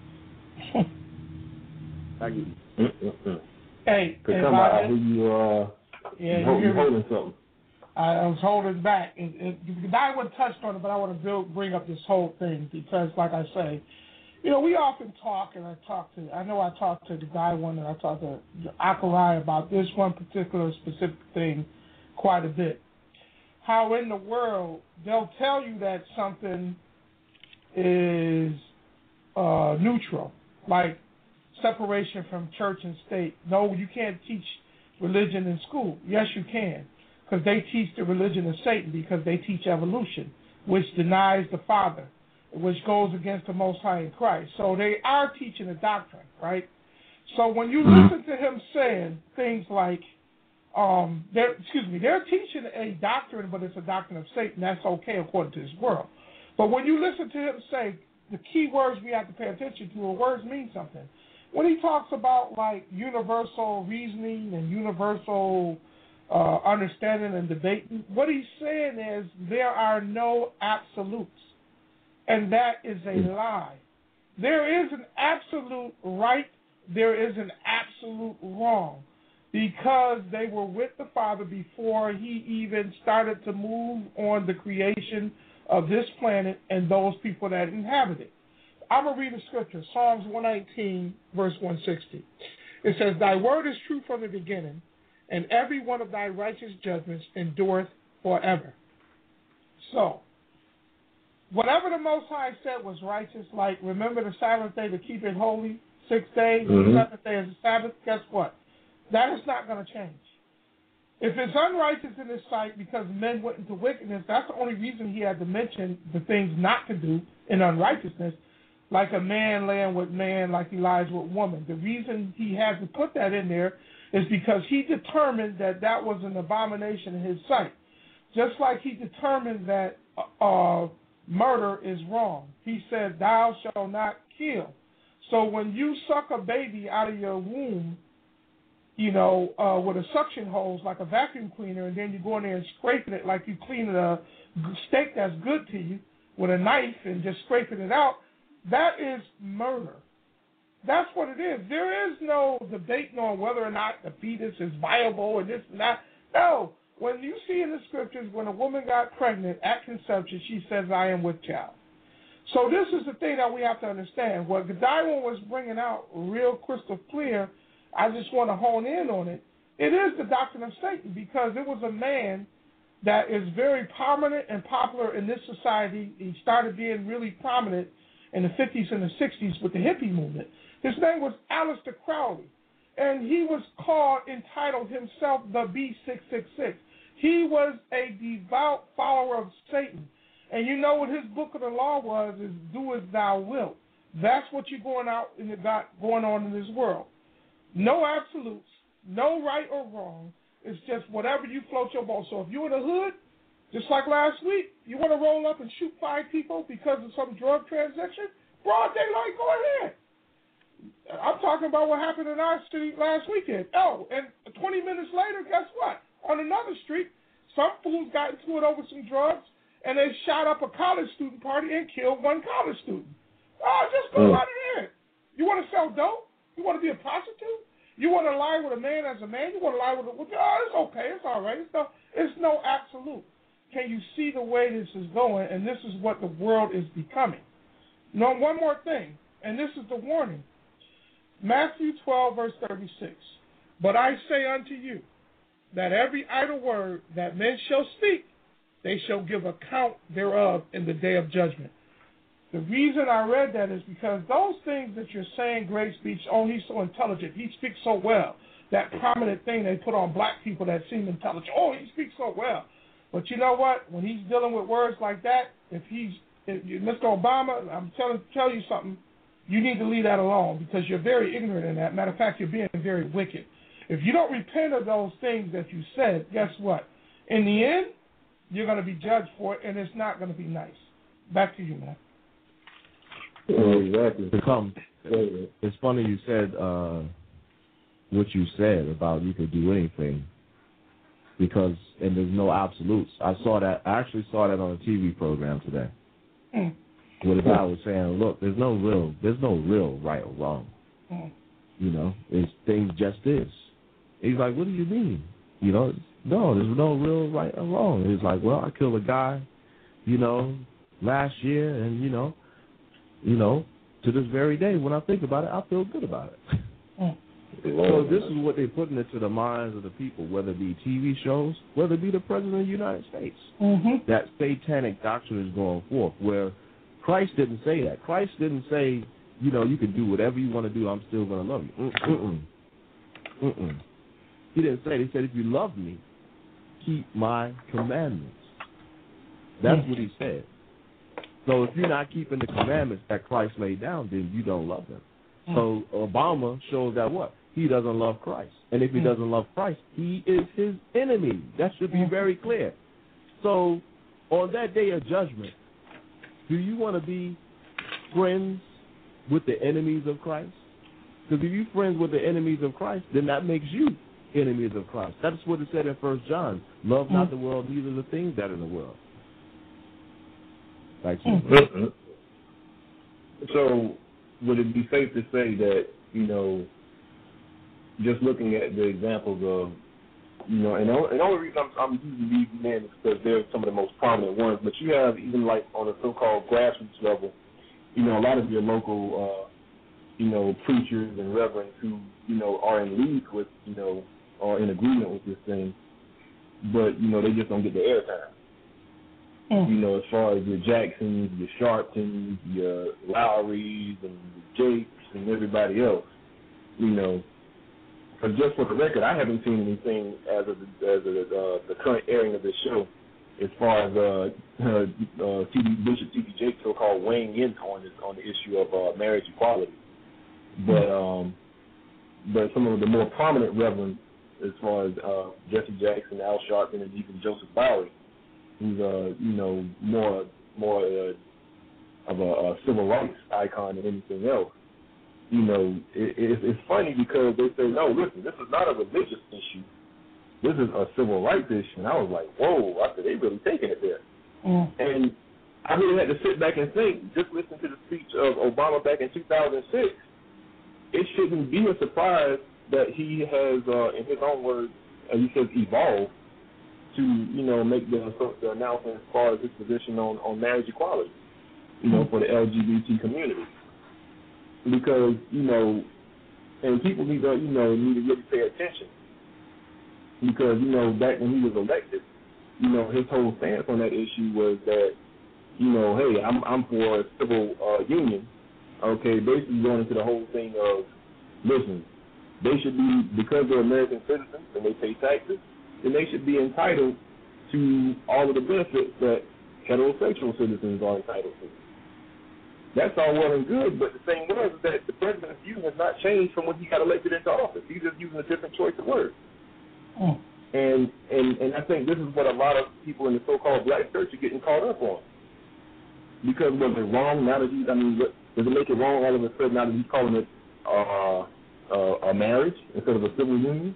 Speaker 6: I get you.
Speaker 5: Hey,
Speaker 4: Could
Speaker 5: hey,
Speaker 4: come out who you uh,
Speaker 5: yeah,
Speaker 4: hold,
Speaker 5: you
Speaker 4: holding something.
Speaker 5: I, I was holding back. It, it, I would touch on it, but I want to build, bring up this whole thing because, like I say, you know, we often talk, and I talk to, I know I talked to the guy one, and I talked to Akarai about this one particular specific thing quite a bit. How in the world they'll tell you that something is uh, neutral, like separation from church and state. No, you can't teach religion in school. Yes, you can, because they teach the religion of Satan because they teach evolution, which denies the Father, which goes against the Most High in Christ. So they are teaching a doctrine, right? So when you listen to him saying things like, um, they're, excuse me, they're teaching a doctrine, but it's a doctrine of Satan. That's okay according to this world. But when you listen to him say, the key words we have to pay attention to, or words mean something. When he talks about like universal reasoning and universal uh, understanding and debating, what he's saying is there are no absolutes, and that is a lie. There is an absolute right, there is an absolute wrong, because they were with the Father before he even started to move on the creation of this planet and those people that inhabit it. I'm going to read the scripture, Psalms one nineteen, verse one sixty. It says, Thy word is true from the beginning, and every one of thy righteous judgments endureth forever. So, whatever the Most High said was righteous, like remember the Sabbath day to keep it holy, six days, mm-hmm. the seventh day is the Sabbath, guess what? That is not going to change. If it's unrighteous in his sight because men went into wickedness, that's the only reason he had to mention the things not to do in unrighteousness, like a man laying with man, like he lies with woman. The reason he had to put that in there is because he determined that that was an abomination in his sight. Just like he determined that uh, murder is wrong. He said, thou shalt not kill. So when you suck a baby out of your womb, you know, uh, with a suction hose like a vacuum cleaner, and then you go in there and scraping it like you cleaning a steak that's good to you with a knife and just scraping it out, that is murder. That's what it is. There is no debating on whether or not the fetus is viable and this and that. No. When you see in the scriptures, when a woman got pregnant at conception, she says, I am with child. So this is the thing that we have to understand. What Godwin was bringing out real crystal clear, I just want to hone in on it. It is the doctrine of Satan because it was a man that is very prominent and popular in this society. He started being really prominent in the fifties and the sixties with the hippie movement. His name was Aleister Crowley, and he was called, entitled himself the B six six six. He was a devout follower of Satan. And you know what his book of the law was, is do as thou wilt. That's what you're going out in the going on in this world. No absolutes, no right or wrong. It's just whatever you float your boat. So if you're in the hood, just like last week, you want to roll up and shoot five people because of some drug transaction, broad daylight, go ahead. I'm talking about what happened in our city last weekend. Oh, and twenty minutes later, guess what? On another street, some fools got into it over some drugs, and they shot up a college student party and killed one college student. Oh, just go right ahead. You want to sell dope? You want to be a prostitute? You want to lie with a man as a man? You want to lie with a woman? Oh, it's okay. It's all right. It's no, it's no absolute. Can you see the way this is going? And this is what the world is becoming. Now, one more thing, and this is the warning. Matthew twelve, verse thirty-six. But I say unto you, that every idle word that men shall speak, they shall give account thereof in the day of judgment. The reason I read that is because those things that you're saying, great speech, oh, he's so intelligent, he speaks so well, that prominent thing they put on black people that seem intelligent, oh, he speaks so well. But you know what? When he's dealing with words like that, if he's, if you, Mister Obama, I'm telling tell you something, you need to leave that alone because you're very ignorant in that. Matter of fact, you're being very wicked. If you don't repent of those things that you said, guess what? In the end, you're going to be judged for it, and it's not going to be nice. Back to you, man.
Speaker 6: Exactly. Become, it's funny you said uh, what you said about you could do anything because, and there's no absolutes. I saw that, I actually saw that on a T V program today. Mm. Where the guy was saying, look, there's no real, there's no real right or wrong. Mm. You know, it's things just is. He's like, what do you mean? You know, no, there's no real right or wrong. He's like, well, I killed a guy, you know, last year, and, you know, you know, to this very day, when I think about it, I feel good about it. Mm. So this is what they're putting into the minds of the people, whether it be T V shows, whether it be the President of the United States. Mm-hmm. That satanic doctrine is going forth, where Christ didn't say that. Christ didn't say, you know, you can do whatever you want to do, I'm still going to love you. Mm-mm. Mm-mm. He didn't say it. He said, if you love me, keep my commandments. That's what he said. So if you're not keeping the commandments that Christ laid down, then you don't love him. So Obama shows that what? He doesn't love Christ. And if he doesn't love Christ, he is his enemy. That should be very clear. So on that day of judgment, do you want to be friends with the enemies of Christ? Because if you're friends with the enemies of Christ, then that makes you enemies of Christ. That's what it said in First John. Love not the world, neither the things that are in the world. Like
Speaker 4: mm-hmm. So would it be safe to say that, you know, just looking at the examples of, you know, and the only, and the only reason I'm, I'm using these men is because they're some of the most prominent ones, but you have even like on a so-called grassroots level, you know, a lot of your local, uh, you know, preachers and reverends who, you know, are in league with, you know, or in agreement with this thing, but, you know, they just don't get the airtime. Mm. You know, as far as your Jacksons, your Sharptons, your Lowrys, and your Jakes, and everybody else, you know. But just for the record, I haven't seen anything as of the, as of the, uh, the current airing of this show as far as uh, uh, uh, T D, Bishop T D Jakes so-called weighing in on this on the issue of uh, marriage equality. But um, but some of the more prominent reverends, as far as uh, Jesse Jackson, Al Sharpton, and even Joseph Bowery, who's uh, you know more more uh, of a, a civil rights icon than anything else. You know, it, it, it's funny because they say, no, listen, this is not a religious issue. This is a civil rights issue. And I was like, whoa, I said, they really taking it there. Mm. And I really had to sit back and think, just listen to the speech of Obama back in two thousand six, it shouldn't be a surprise that he has, uh, in his own words, uh, he says evolved to, you know, make the, the announcement as far as his position on, on marriage equality, you know, for the L G B T community. Because, you know, and people need to, you know, need to really pay attention. Because, you know, back when he was elected, you know, his whole stance on that issue was that, you know, hey, I'm I'm for a civil uh, union. Okay, basically going into the whole thing of, listen, they should be, because they're American citizens and they pay taxes, then they should be entitled to all of the benefits that heterosexual citizens are entitled to. That's all well and good, but the thing was that the president's view has not changed from when he got elected into office. He's just using a different choice of words. Oh. And, and and I think this is what a lot of people in the so-called black church are getting caught up on. Because was it wrong now that he's, I mean, does it make it wrong all of a sudden now that he's calling it uh, uh, a marriage instead of a civil union?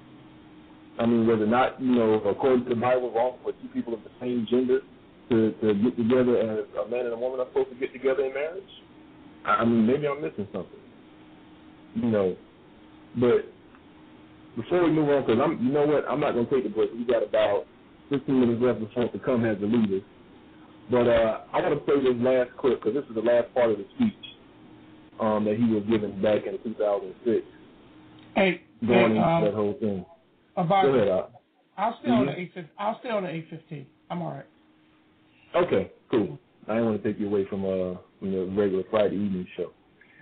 Speaker 4: I mean, was it not, you know, according to the Bible, wrong for two people of the same gender To, to get together as a man and a woman are supposed to get together in marriage? I mean, maybe I'm missing something. You know, but before we move on, because I'm, you know what, I'm not going to take a break. We got about fifteen minutes left before the come has to lead us. But uh, I want to play this last clip because this is the last part of the speech um, that he was given back in two thousand six.
Speaker 5: Hey,
Speaker 4: going
Speaker 5: hey,
Speaker 4: into
Speaker 5: um,
Speaker 4: that whole thing.
Speaker 5: About
Speaker 4: Go ahead, Al.
Speaker 5: I'll stay mm-hmm. on the eight. I'll stay on the eight fifteen. I'm all right.
Speaker 4: Okay, cool. I didn't want to take you away from, uh, from the regular Friday evening show.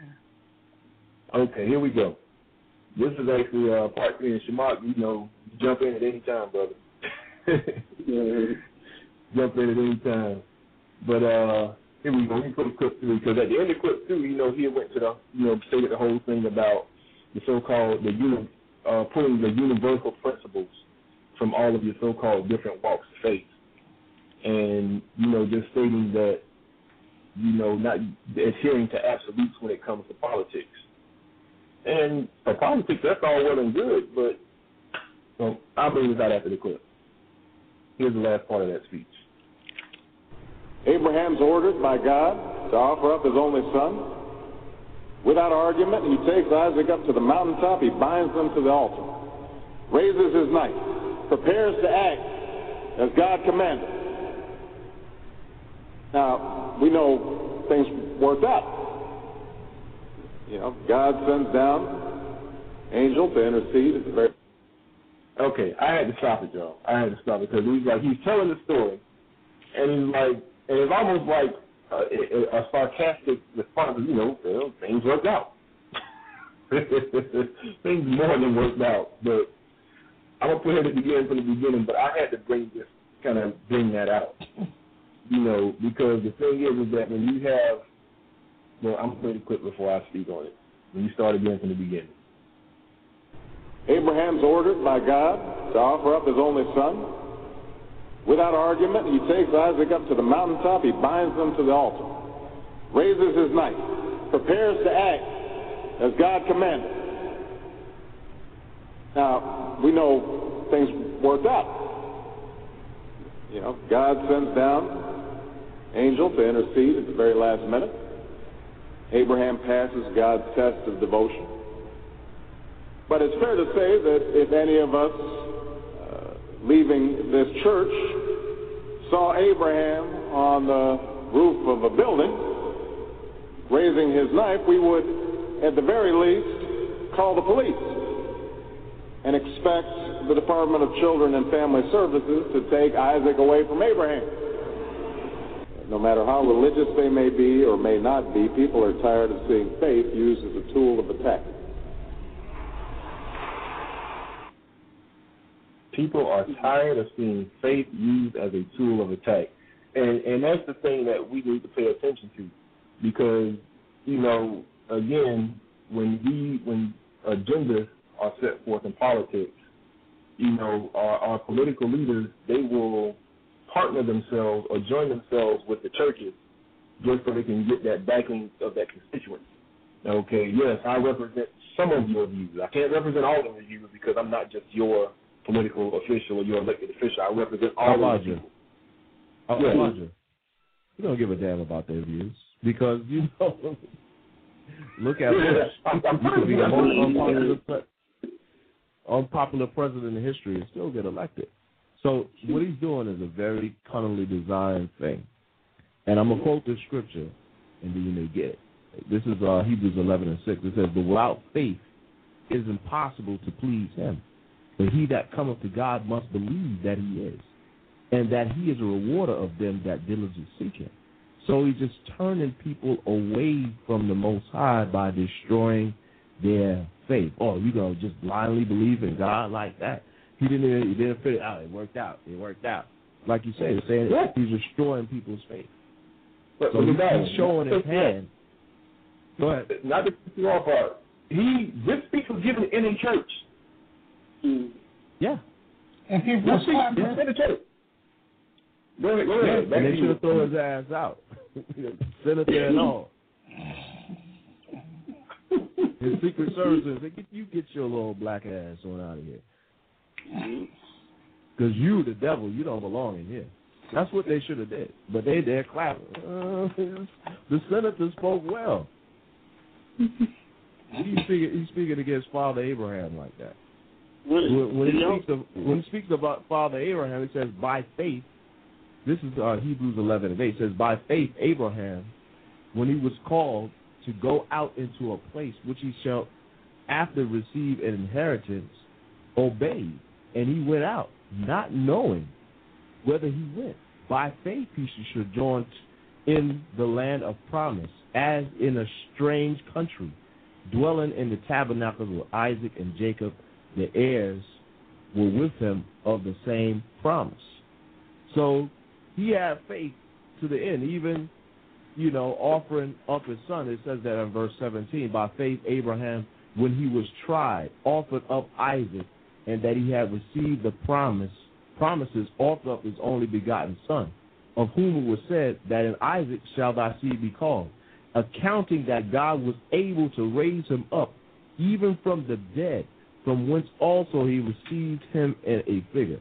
Speaker 4: Okay, here we go. This is actually uh, part three, and Shamak, you know, jump in at any time, brother. yeah, jump in at any time. But uh, here we go. Let me put a clip through, because at the end of clip two, you know, he went to the, you know, stated the whole thing about the so-called, the uni, uh, pulling the universal principles from all of your so-called different walks of faith. And, you know, just stating that, you know, not adhering to absolutes when it comes to politics. And for politics, that's all well and good, but well, I'll bring this out after the clip. Here's the last part of that speech.
Speaker 7: Abraham's ordered by God to offer up his only son. Without argument, he takes Isaac up to the mountaintop, he binds them to the altar, raises his knife, prepares to act as God commanded. Now, we know things worked out. You know, God sends down angel to intercede at the very...
Speaker 4: Okay, I had to stop it, y'all. I had to stop it because he's like, he's telling the story, and he's like, and it's almost like a, a, a sarcastic response, you know, well, things worked out. Things more than worked out, but I'm going to put it at the beginning from the beginning, but I had to bring this, kind of bring that out. You know, because the thing is, is that when you have, well, I'm going to play the clip before I speak on it. When you start again from the beginning.
Speaker 7: Abraham's ordered by God to offer up his only son. Without argument, he takes Isaac up to the mountaintop, he binds them to the altar, raises his knife, prepares to act as God commanded. Now, we know things worked out. You know, God sends down angel to intercede at the very last minute. Abraham passes God's test of devotion. But it's fair to say that if any of us uh, leaving this church saw Abraham on the roof of a building, raising his knife, we would, at the very least, call the police and expect the Department of Children and Family Services to take Isaac away from Abraham. No matter how religious they may be or may not be, people are tired of seeing faith used as a tool of attack.
Speaker 4: People are tired of seeing faith used as a tool of attack. And and that's the thing that we need to pay attention to. Because, you know, again, when we when agendas are set forth in politics, you know, our, our political leaders, they will partner themselves or join themselves with the churches just so they can get that backing of that constituency. Okay, yes, I represent some of your views. I can't represent all of your views because I'm not just your political official or your elected official. I represent all of you.
Speaker 6: Oh, yeah. Roger. You don't give a damn about their views because, you know, look at Bush. You could be the most unpopular, pre- unpopular president in history and still get elected. So what he's doing is a very cunningly designed thing. And I'm going to quote this scripture, and then you may get it. This is uh, Hebrews eleven and six. It says, "But without faith it is impossible to please him. But he that cometh to God must believe that he is, and that he is a rewarder of them that diligently seek him." So he's just turning people away from the Most High by destroying their faith. Oh, you going to just blindly believe in God like that? He didn't, he didn't fit it out. It worked out. It worked out. Like you say, it's saying yeah. he's destroying people's faith.
Speaker 4: But,
Speaker 6: so but he's showing his hand. Go ahead.
Speaker 4: Not to put you off, uh, he, this speech was given in a church.
Speaker 6: Mm. Yeah.
Speaker 5: And people were
Speaker 4: speaking yeah. in the church. Go ahead, go ahead.
Speaker 6: Yeah, and they should have thrown his ass out. Senator and all. His Secret Services, they get, you get your little black ass on out of here. Because you, the devil, you don't belong in here. That's what they should have did. But they they're clapping. Uh, the senator spoke well. He's speaking, he's speaking against Father Abraham like that. When, when, he speaks of, when he speaks about Father Abraham, he says, by faith, this is uh, Hebrews eleven and eight, it says, by faith Abraham, when he was called to go out into a place which he shall after receive an inheritance, obeyed. And he went out, not knowing whether he went. By faith he should sojourn in the land of promise, as in a strange country, dwelling in the tabernacles with Isaac and Jacob, the heirs were with him of the same promise. So he had faith to the end, even, you know, offering up his son. It says that in verse seventeen, by faith Abraham, when he was tried, offered up Isaac, and that he had received the promise, promises, offered up his only begotten son, of whom it was said that in Isaac shall thy seed be called, accounting that God was able to raise him up, even from the dead, from whence also he received him in a figure.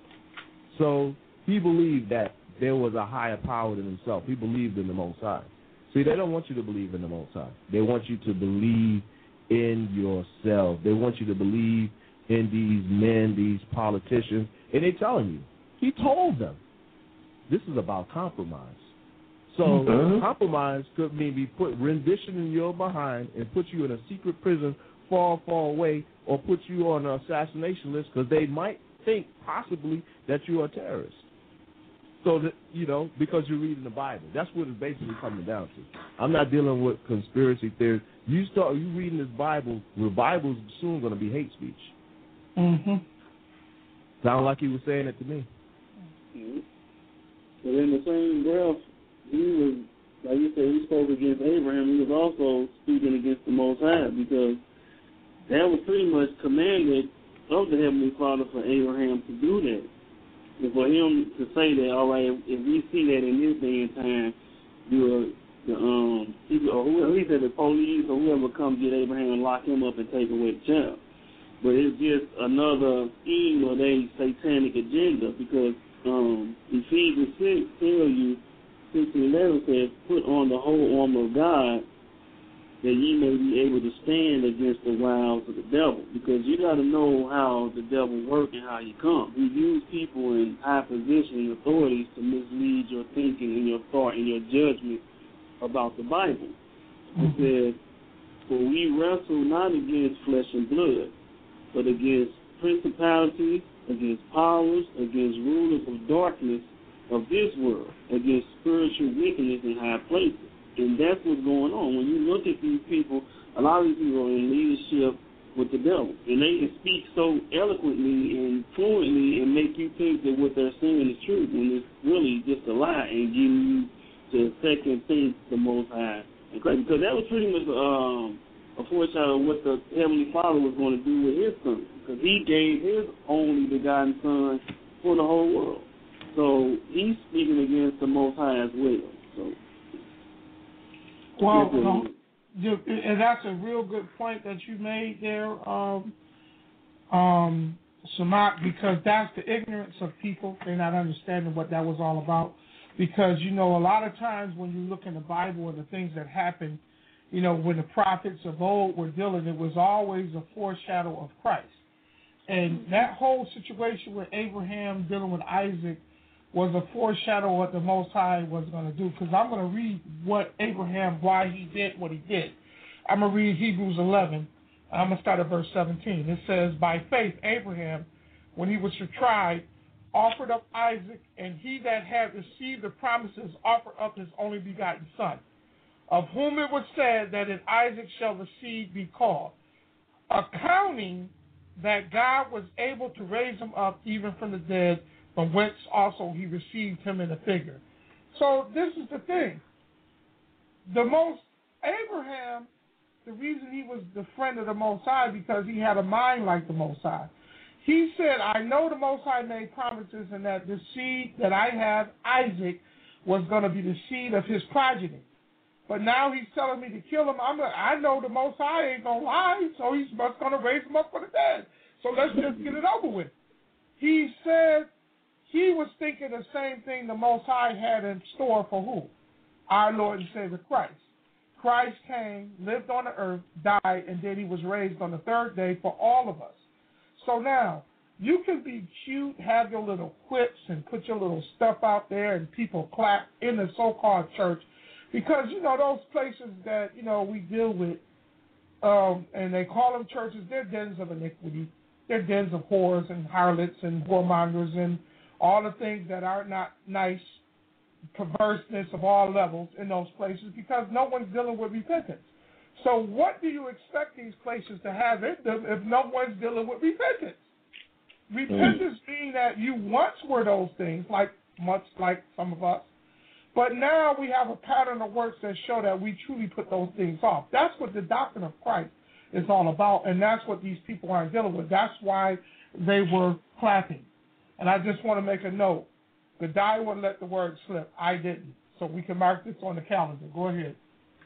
Speaker 6: So he believed that there was a higher power than himself. He believed in the Most High. See, they don't want you to believe in the Most High. They want you to believe in yourself. They want you to believe in these men, these politicians, and they're telling you. He told them, this is about compromise. So mm-hmm. compromise could mean be put rendition in your behind and put you in a secret prison far, far away, or put you on an assassination list because they might think possibly that you're a terrorist. So that, you know, because you're reading the Bible. That's what it's basically coming down to. I'm not dealing with conspiracy theories. You start you reading this Bible, the Bible's soon going to be hate speech.
Speaker 5: Mm-hmm.
Speaker 6: Sound like he was saying it to me.
Speaker 8: Mm-hmm. But in the same breath, he was, like you said, he spoke against Abraham. He was also speaking against the Most High, because that was pretty much commanded of the Heavenly Father for Abraham to do that. And for him to say that, all right, if we see that in this day and time, you're the um, or whoever, he said the police or whoever comes get Abraham and lock him up and take away the child. But it's just another scheme of a satanic agenda, because um, Ephesians six tells you, six and eleven says, put on the whole armor of God, that ye may be able to stand against the wiles of the devil. Because you got to know how the devil works and how he comes. He uses people in high position and authorities to mislead your thinking and your thought and your judgment about the Bible. It says, "For we wrestle not against flesh and blood, but against principalities, against powers, against rulers of darkness of this world, against spiritual wickedness in high places." And that's what's going on. When you look at these people, a lot of these people are in leadership with the devil, and they can speak so eloquently and fluently and make you think that what they're saying is true when it's really just a lie and getting you to second think the Most High. Because that was pretty much um, a foreshadow of what the Heavenly Father was going to do with His Son, because He gave His only begotten Son for the whole world. So He's speaking against the Most High as well. So,
Speaker 5: well, um, and that's a real good point that you made there, um, um, Samat, because that's the ignorance of people. They're not understanding what that was all about. Because, you know, a lot of times when you look in the Bible and the things that happened, you know, when the prophets of old were dealing, it was always a foreshadow of Christ. And that whole situation with Abraham dealing with Isaac was a foreshadow of what the Most High was going to do. Because I'm going to read what Abraham, why he did what he did. I'm going to read Hebrews eleven. I'm going to start at verse seventeen. It says, "By faith, Abraham, when he was tried, offered up Isaac, and he that had received the promises offered up his only begotten son, of whom it was said that in Isaac shall the seed be called, accounting that God was able to raise him up even from the dead, from whence also he received him in a figure." So this is the thing. The most, Abraham, the reason he was the friend of the Most High, because he had a mind like the Most High. He said, "I know the Most High made promises, and that the seed that I have, Isaac, was going to be the seed of his progeny. But now he's telling me to kill him. I'm a, I know the Most High ain't going to lie, so he's just going to raise him up for the dead. So let's just get it over with." He said he was thinking the same thing the Most High had in store for who? Our Lord and Savior Christ. Christ came, lived on the earth, died, and then he was raised on the third day for all of us. So now, you can be cute, have your little quips, and put your little stuff out there, and people clap in the so-called church, because, you know, those places that, you know, we deal with, um, and they call them churches, they're dens of iniquity. They're dens of whores and harlots and whoremongers and all the things that are not nice, perverseness of all levels in those places, because no one's dealing with repentance. So what do you expect these places to have in them if no one's dealing with repentance? Repentance mm. means that you once were those things, like much like some of us, but now we have a pattern of works that show that we truly put those things off. That's what the doctrine of Christ is all about, and that's what these people aren't dealing with. That's why they were clapping. And I just want to make a note. Gadai wouldn't let the word slip. I didn't. So we can mark this on the calendar. Go ahead.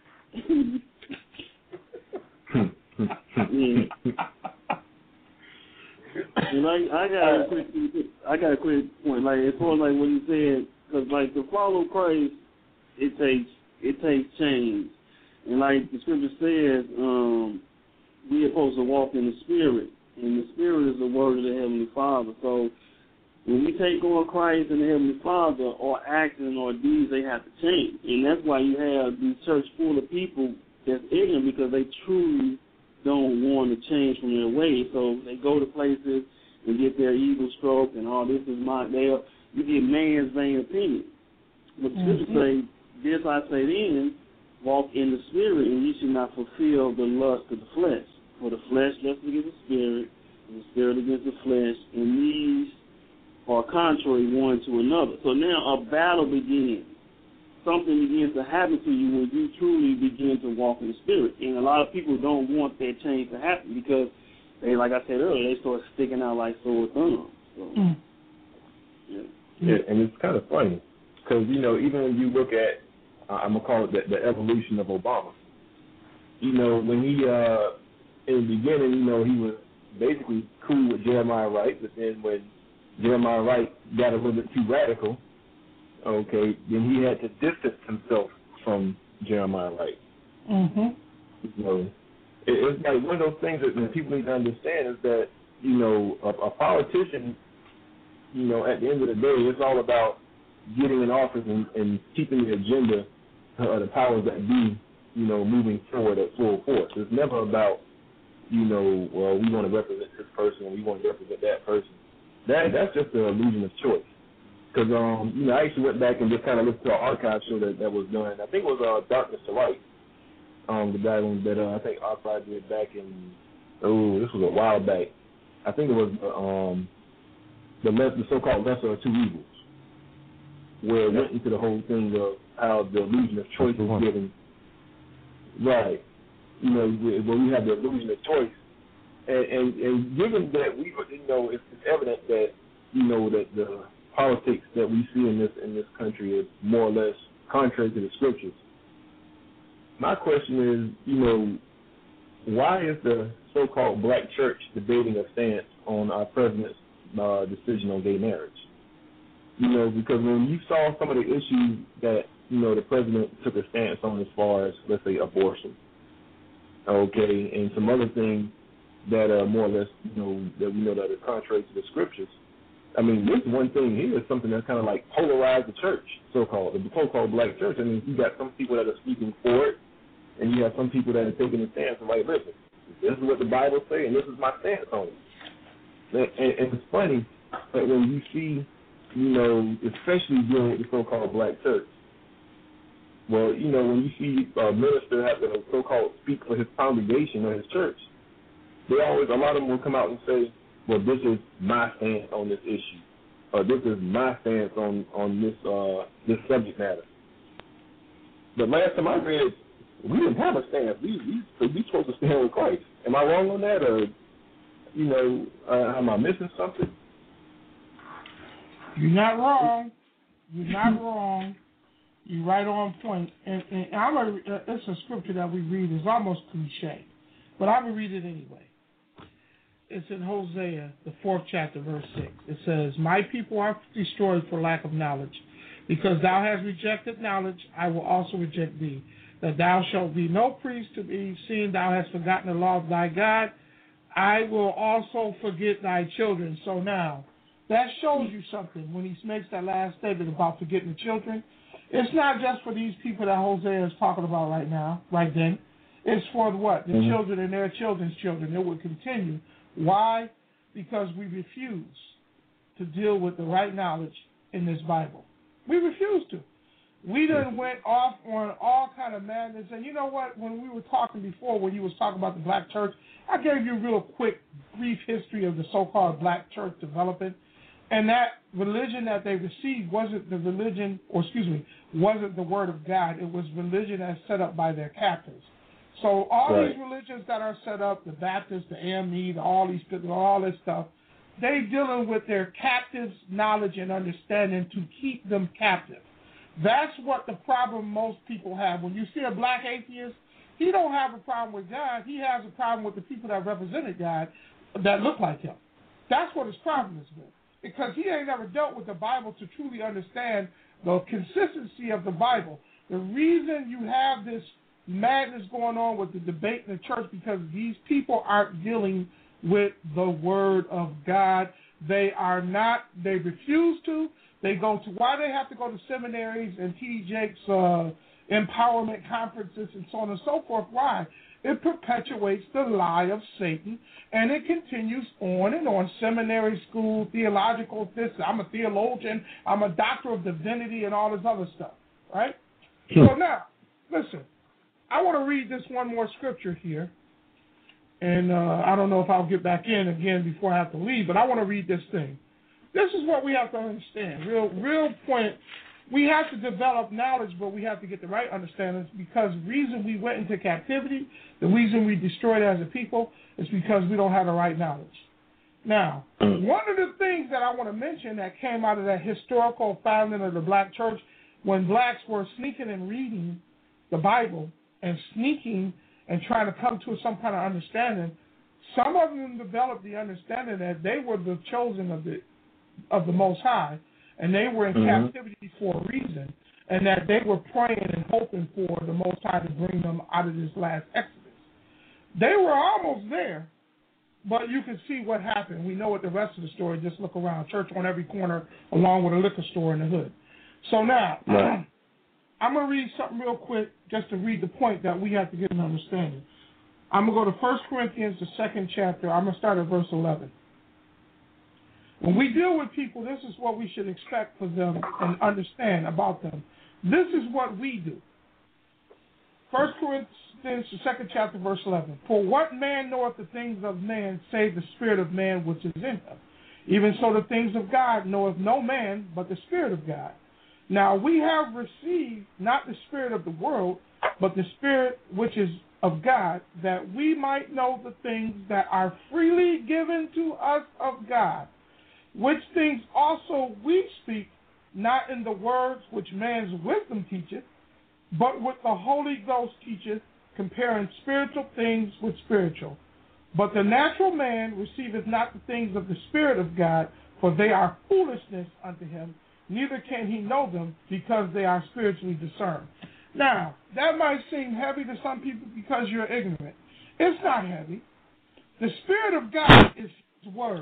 Speaker 8: And like I got a quick, I got a quick point. Like as far as like what you said, because like to follow Christ, it takes it takes change. And like the scripture says, um, we are supposed to walk in the Spirit, and the Spirit is the word of the Heavenly Father. So when we take on Christ and the Heavenly Father, our actions or deeds, they have to change. And that's why you have this church full of people that's ignorant, because they truly don't want to change from their ways. So they go to places and get their ego stroke and all this is my, they you get man's vain opinion. But the scripture mm-hmm. say, this I say then, walk in the Spirit, and you should not fulfill the lust of the flesh. For the flesh lusts against the Spirit, and the Spirit against the flesh, and these are contrary one to another. So now a battle begins. Something begins to happen to you when you truly begin to walk in the Spirit. And a lot of people don't want that change to happen because they, like I said earlier, they start sticking out like sore thumbs. So, mm. yeah.
Speaker 4: yeah, and it's kind of funny because, you know, even when you look at, uh, I'm going to call it the, the evolution of Obama, you know, when he, uh, in the beginning, you know, he was basically cool with Jeremiah Wright, but then when Jeremiah Wright got a little bit too radical, okay, then he had to distance himself from Jeremiah Wright.
Speaker 5: Mm-hmm.
Speaker 4: You know, it, it's like one of those things that people need to understand is that, you know, a, a politician, you know, at the end of the day, it's all about getting in office and, and keeping the agenda of the powers that be, you know, moving forward at full force. It's never about, you know, well, we want to represent this person and we want to represent that person. That That's just an illusion of choice. Because, um, you know, I actually went back and just kind of listened to an archive show that, that was done. I think it was uh, Darkness to Light, um, the guy that uh, I think Archive did back in, oh, this was a while back. I think it was um, the, less, the so-called lesser of two evils, where it went into the whole thing of how the illusion of choice is given. Right. You know, where we have the illusion of choice. And, and, and given that we, you know, it's, it's evident that, you know, that the politics that we see in this in this country is more or less contrary to the scriptures. My question is, you know, why is the so-called black church debating a stance on our president's uh, decision on gay marriage? You know, because when you saw some of the issues that, you know, the president took a stance on as far as, let's say, abortion, okay, and some other things that are more or less, you know, that we know that are contrary to the scriptures. I mean, this one thing here is something that kind of like polarized the church, so-called, the so-called black church. I mean, you got some people that are speaking for it, and you have some people that are taking a stance and like, listen, this is what the Bible says, and this is my stance on it. And, and, and it's funny that when you see, you know, especially dealing with the so-called black church, well, you know, when you see a minister have to so-called speak for his congregation or his church, they always, a lot of them will come out and say, well, this is my stance on this issue, or this is my stance on, on this uh, this subject matter. But last time I read, we didn't have a stance. We we we supposed to stand with Christ. Am I wrong on that, or you know, uh, am I missing something?
Speaker 5: You're not wrong. You're not wrong. You're right on point. And, and I'm a, uh, it's a scripture that we read. It's almost cliche, but I'm gonna read it anyway. It's in Hosea, the fourth chapter, verse six. It says, my people are destroyed for lack of knowledge. Because thou hast rejected knowledge, I will also reject thee. That thou shalt be no priest to me, seeing thou hast forgotten the law of thy God. I will also forget thy children. So now, that shows you something when he makes that last statement about forgetting the children. It's not just for these people that Hosea is talking about right now, right then. It's for what? The mm-hmm. children and their children's children. It will continue. Why? Because we refuse to deal with the right knowledge in this Bible. We refuse to. We done went off on all kind of madness. And you know what? When we were talking before, when you was talking about the black church, I gave you a real quick, brief history of the so-called black church developing. And that religion that they received wasn't the religion, or excuse me, wasn't the word of God. It was religion as set up by their captors. So all right. these religions that are set up, the Baptists, the A M E, the, all these, all this stuff, they dealing with their captives' knowledge and understanding to keep them captive. That's what the problem most people have. When you see a black atheist, he don't have a problem with God. He has a problem with the people that represented God that look like him. That's what his problem is with. Because he ain't never dealt with the Bible to truly understand the consistency of the Bible. The reason you have this madness going on with the debate in the church because these people aren't dealing with the Word of God. They are not, they refuse to. They go to, why they have to go to seminaries and T D Jakes uh, empowerment conferences and so on and so forth. Why? It perpetuates the lie of Satan, and it continues on and on. Seminary school, theological, this, I'm a theologian, I'm a doctor of divinity and all this other stuff, right? Hmm. So now, listen. I want to read this one more scripture here, and uh, I don't know if I'll get back in again before I have to leave, but I want to read this thing. This is what we have to understand. Real, real point. We have to develop knowledge, but we have to get the right understanding because the reason we went into captivity, the reason we destroyed as a people, is because we don't have the right knowledge. Now, one of the things that I want to mention that came out of that historical founding of the black church, when blacks were sneaking and reading the Bible, and sneaking and trying to come to some kind of understanding, some of them developed the understanding that they were the chosen of the of the Most High, and they were in mm-hmm. captivity for a reason, and that they were praying and hoping for the Most High to bring them out of this last exodus. They were almost there, but you can see what happened. We know what the rest of the story. Just look around. Church on every corner, along with a liquor store in the hood. So now, right. I'm going to read something real quick just to read the point that we have to get an understanding. I'm going to go to First Corinthians, the second chapter. I'm going to start at verse eleven. When we deal with people, this is what we should expect for them and understand about them. This is what we do. First Corinthians, the second chapter, verse eleven. For what man knoweth the things of man, save the spirit of man which is in him? Even so the things of God knoweth no man, but the Spirit of God. Now we have received not the spirit of the world, but the Spirit which is of God, that we might know the things that are freely given to us of God, which things also we speak, not in the words which man's wisdom teacheth, but what the Holy Ghost teacheth, comparing spiritual things with spiritual. But the natural man receiveth not the things of the Spirit of God, for they are foolishness unto him, neither can he know them, because they are spiritually discerned. Now, that might seem heavy to some people because you're ignorant. It's not heavy. The Spirit of God is His Word.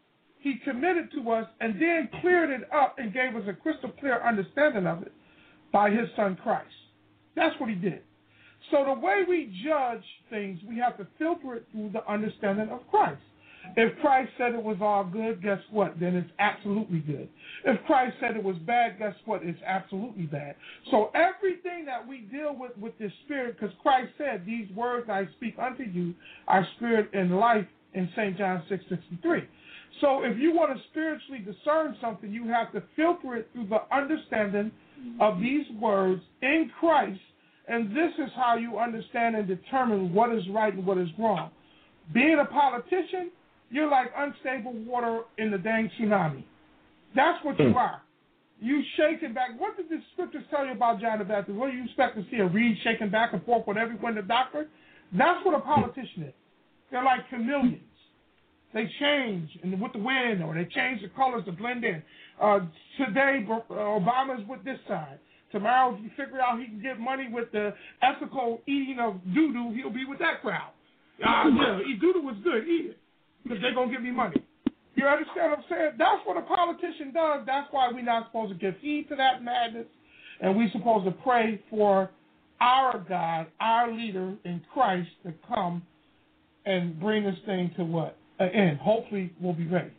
Speaker 5: He committed to us and then cleared it up and gave us a crystal clear understanding of it by His Son Christ. That's what He did. So the way we judge things, we have to filter it through the understanding of Christ. If Christ said it was all good, guess what? Then it's absolutely good. If Christ said it was bad, guess what? It's absolutely bad. So everything that we deal with with this Spirit, because Christ said, these words I speak unto you are spirit and life in Saint John six sixty-three. So if you want to spiritually discern something, you have to filter it through the understanding of these words in Christ, and this is how you understand and determine what is right and what is wrong. Being a politician, you're like unstable water in the dang tsunami. That's what you are. You shaking back. What did the scriptures tell you about John the Baptist? What do you expect to see, a reed shaking back and forth with everyone, the doctor? That's what a politician is. They're like chameleons. They change and with the wind, or they change the colors to blend in. Uh, today, Obama's with this side. Tomorrow, if you figure out he can get money with the ethical eating of doo-doo, he'll be with that crowd. Uh, yeah, eat doo-doo was good. Eat it. Because they're going to give me money. You understand what I'm saying? That's what a politician does. That's why we're not supposed to give heed to that madness. And we're supposed to pray for our God, our leader in Christ, to come and bring this thing to what? An end. Hopefully we'll be ready.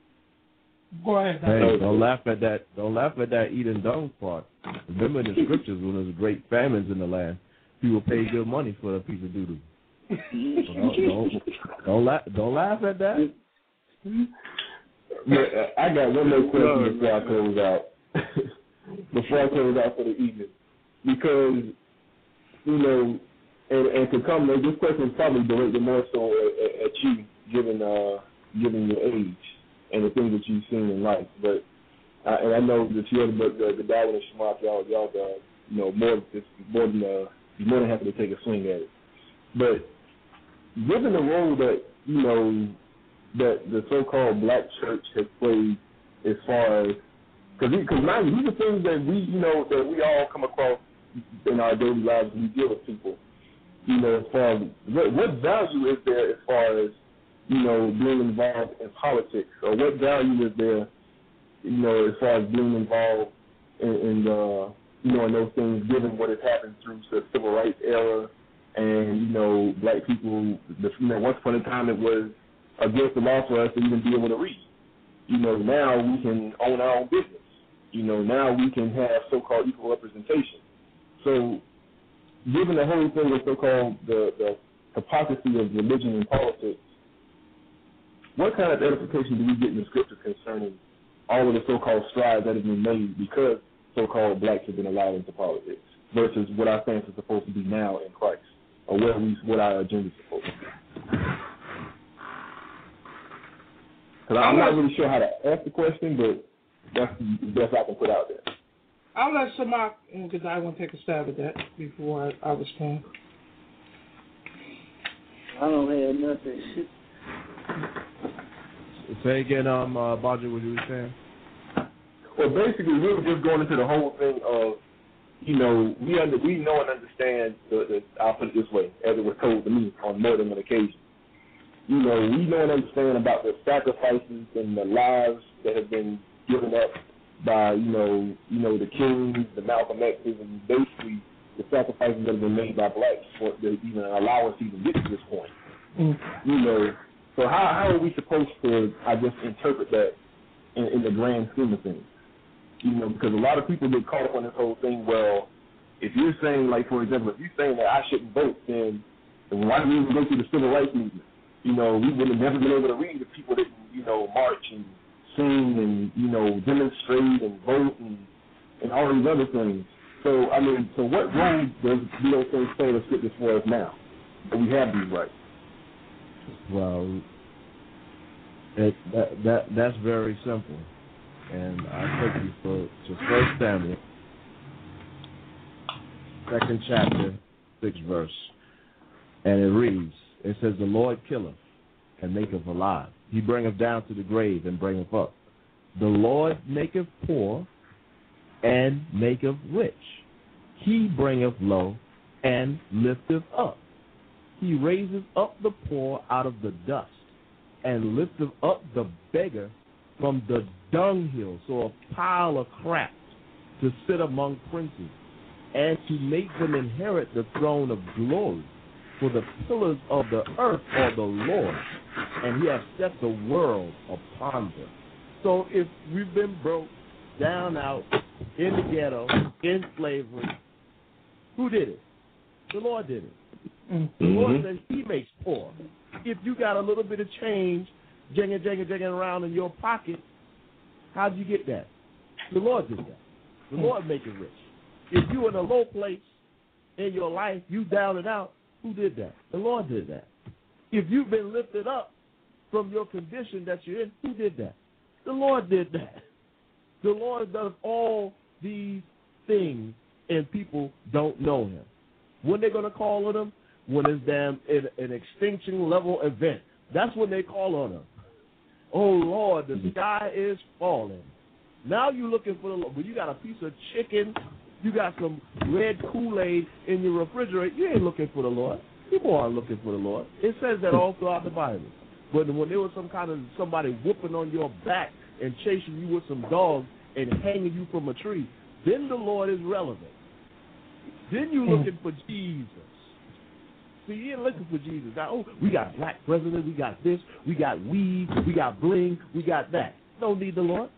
Speaker 5: Go ahead.
Speaker 6: Hey, don't laugh at that. Don't laugh at that eating dung part. Remember in the scriptures when there's great famines in the land, people pay good money for a piece of doo-doo. So don't, don't, don't, laugh, don't laugh at that.
Speaker 4: I got one more question before I close out. before I close out for the evening. Because, you know, and, and to come, this question is probably directed more so at, at you, given, uh, given your age and the things that you've seen in life. But uh, and I know that you and the, the Darwin and Shamak, y'all, y'all, uh, you know, more, more than uh, more than happy to take a swing at it. But given the role that, you know, that the so-called black church has played as far as, because these are things that we, you know, that we all come across in our daily lives when we deal with people. You know, as far as, what, what value is there as far as, you know, being involved in politics? Or what value is there, you know, as far as being involved in, in uh, you know, in those things, given what has happened through the civil rights era? And, you know, black people, the, you know, once upon a time it was against the law for us to even be able to read. You know, now we can own our own business. You know, now we can have so-called equal representation. So, given the whole thing of so-called the, the hypocrisy of religion and politics, what kind of edification do we get in the scripture concerning all of the so-called strides that have been made because so-called blacks have been allowed into politics versus what our stance is supposed to be now in Christ? Or what, we, what our agenda is supposed to be. Because I'm not really sure how to ask the question, but that's the best I can put out there.
Speaker 5: I'll let Shamak, because I want to take a stab at that before I, I respond.
Speaker 8: I don't have nothing.
Speaker 6: Say again, um, uh, Baja, what you were saying?
Speaker 4: Well, basically, we were just going into the whole thing of, you know, we under, we know and understand, the, the, I'll put it this way, as it was told to me on more than one occasion. You know, we know and understand about the sacrifices and the lives that have been given up by, you know, you know, the Kings, the Malcolm X's, and basically the sacrifices that have been made by blacks for to even allow us to even get to this point. Mm-hmm. You know, so how how are we supposed to, I guess, interpret that in, in the grand scheme of things? You know, because a lot of people get caught up on this whole thing. Well, if you're saying, like, for example, if you're saying that I shouldn't vote, then, then why didn't we even go through the civil rights movement? You know, we would have never been able to read if people didn't, you know, march and sing and, you know, demonstrate and vote and, and all these other things. So, I mean, so what role does do those things play in the scriptures for us now that we have these rights?
Speaker 6: Well, it, that, that that's very simple. And I take you for, to First Samuel, second chapter, sixth verse. And it reads, it says, the Lord killeth and maketh alive. He bringeth down to the grave and bringeth up. The Lord maketh poor and maketh rich. He bringeth low and lifteth up. He raiseth up the poor out of the dust and lifteth up the beggar from the dunghill, so a pile of crap, to sit among princes and to make them inherit the throne of glory. For the pillars of the earth are the Lord, and he has set the world upon them. So if we've been broke, down out, in the ghetto, in slavery, who did it? The Lord did it. Mm-hmm. The Lord says he makes poor. If you got a little bit of change, jingling, jingling, jingling around in your pocket, how'd you get that? The Lord did that. The Lord make it rich. If you in a low place in your life, you down and out, who did that? The Lord did that. If you've been lifted up from your condition that you're in, who did that? The Lord did that. The Lord does all these things, and people don't know him. When they're going to call on him? When it's damn an, an extinction level event. That's when they call on him. Oh, Lord, the sky is falling. Now you're looking for the Lord. But you got a piece of chicken, you got some red Kool-Aid in your refrigerator, you ain't looking for the Lord. People aren't looking for the Lord. It says that all throughout the Bible. But when there was some kind of somebody whooping on your back and chasing you with some dogs and hanging you from a tree, then the Lord is relevant. Then you're looking for Jesus. See, you ain't looking for Jesus. Now, oh, we got black president, we got this, we got weed, we got bling, we got that. Don't need the Lord.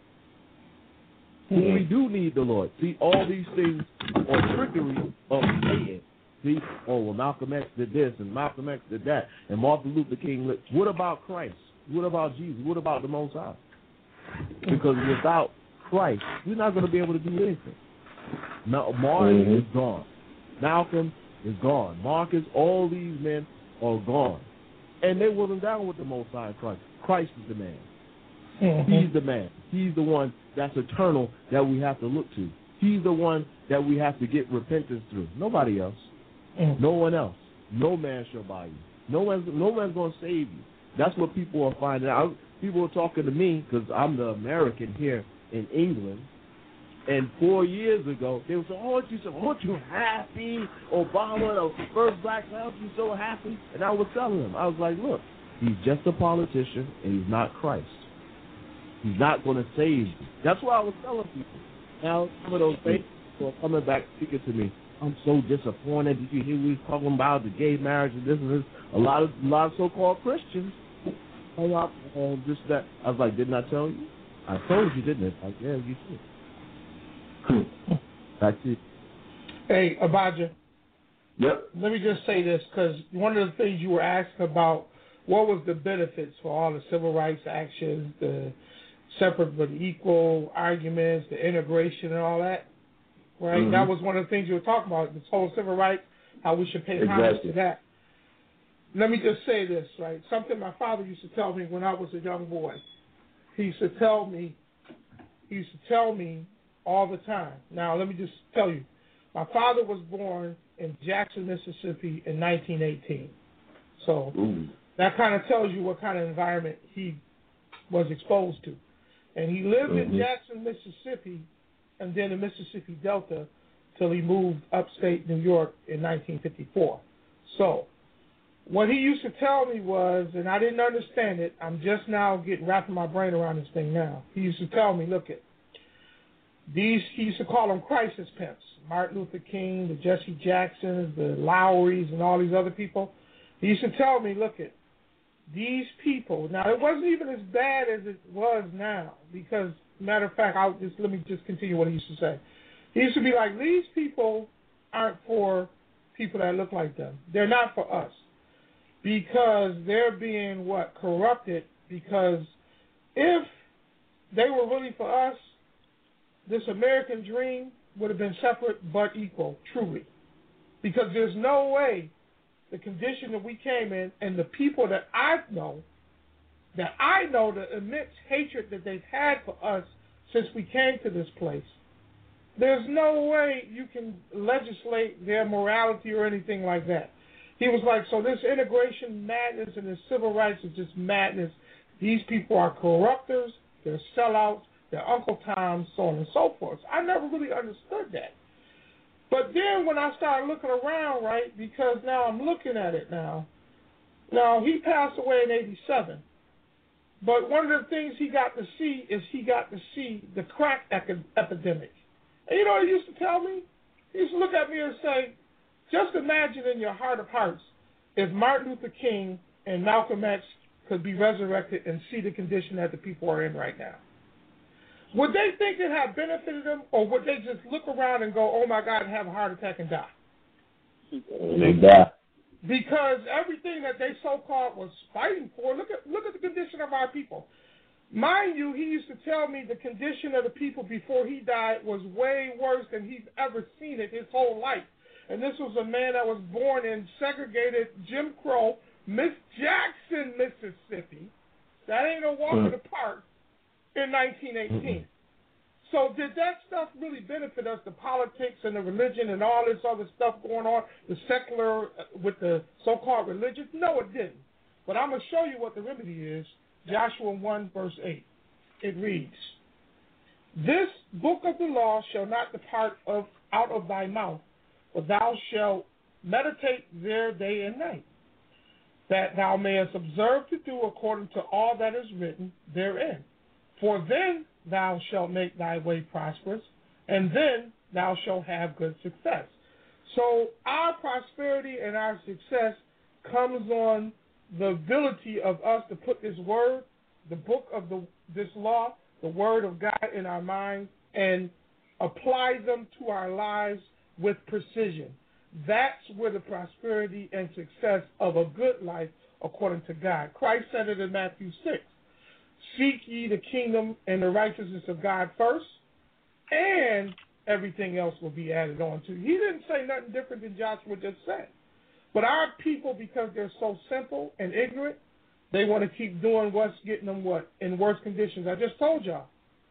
Speaker 6: Mm-hmm. We do need the Lord. See, all these things are trickery of Satan. See, oh, well, Malcolm X did this, and Malcolm X did that, and Martin Luther King did. What about Christ? What about Jesus? What about the Most High? Because without Christ, we're not going to be able to do anything. Now, Martin mm-hmm. is gone. Malcolm is gone. Marcus, all these men are gone. And they wasn't down with the Most High Christ. Christ is the man. Mm-hmm. He's the man. He's the one that's eternal that we have to look to. He's the one that we have to get repentance through. Nobody else. Mm-hmm. No one else. No man shall buy you. No one's, no one's going to save you. That's what people are finding out. People are talking to me because I'm the American here in England. And four years ago, they would say, oh, aren't you, so, aren't you happy? Obama, the first black man, aren't you so happy? And I was telling them, I was like, look, he's just a politician, and he's not Christ. He's not going to save you. That's what I was telling people. Now, some of those things are coming back speaking to me. I'm so disappointed. Did you hear we was talking about the gay marriage and this and this? A lot of a lot of so-called Christians. Oh, uh, just that. I was like, didn't I tell you? I told you, didn't I? Like, yeah, you did. That's it.
Speaker 5: Hey, Abijah.
Speaker 4: Yep.
Speaker 5: Let me just say this, because one of the things you were asking about, what was the benefits for all the civil rights actions, the separate but equal arguments, the integration and all that, right? Mm-hmm. That was one of the things you were talking about, this whole civil rights, how we should pay homage exactly. to that. Let me just say this, right? Something my father used to tell me when I was a young boy. He used to tell me, he used to tell me all the time. Now, let me just tell you, my father was born in Jackson, Mississippi in nineteen eighteen. So Ooh. that kind of tells you what kind of environment he was exposed to. And he lived mm-hmm. in Jackson, Mississippi, and then the Mississippi Delta till he moved upstate New York in nineteen fifty-four. So what he used to tell me was, and I didn't understand it, I'm just now getting wrapping my brain around this thing now. He used to tell me, look, it, these, he used to call them crisis pimps, Martin Luther King, the Jesse Jacksons, the Lowrys, and all these other people. He used to tell me, look at these people. Now, it wasn't even as bad as it was now because, matter of fact, I'll just let me just continue what he used to say. He used to be like, these people aren't for people that look like them. They're not for us because they're being, what, corrupted, because if they were really for us, this American dream would have been separate but equal, truly. Because there's no way the condition that we came in and the people that I know, that I know the immense hatred that they've had for us since we came to this place, there's no way you can legislate their morality or anything like that. He was like, so this integration madness and this civil rights is just madness. These people are corruptors, they're sellouts, they're Uncle Toms, so on and so forth. I never really understood that. But then when I started looking around, right, because now I'm looking at it now. Now, he passed away in eighty-seven. But one of the things he got to see is he got to see the crack epidemic. And you know what he used to tell me? He used to look at me and say, just imagine in your heart of hearts if Martin Luther King and Malcolm X could be resurrected and see the condition that the people are in right now. Would they think it had benefited them, or would they just look around and go, oh, my God, and have a heart attack and die?
Speaker 4: They die.
Speaker 5: Because everything that they so-called was fighting for, look at look at the condition of our people. Mind you, he used to tell me the condition of the people before he died was way worse than he's ever seen it his whole life. And this was a man that was born in segregated Jim Crow, Miss Jackson, Mississippi. That ain't a walk in the park. In nineteen eighteen. So did that stuff really benefit us, the politics and the religion and all this other stuff going on, the secular with the so-called religion? No, it didn't. But I'm going to show you what the remedy is. Joshua one, verse eight. It reads, this book of the law shall not depart of, out of thy mouth, but thou shalt meditate there day and night, that thou mayest observe to do according to all that is written therein. For then thou shalt make thy way prosperous, and then thou shalt have good success. So our prosperity and our success comes on the ability of us to put this word, the book of the, this law, the word of God in our minds, and apply them to our lives with precision. That's where the prosperity and success of a good life according to God. Christ said it in Matthew six. Seek ye the kingdom and the righteousness of God first, and everything else will be added on to you. He didn't say nothing different than Joshua just said. But our people, because they're so simple and ignorant, they want to keep doing what's getting them what? In worse conditions. I just told y'all.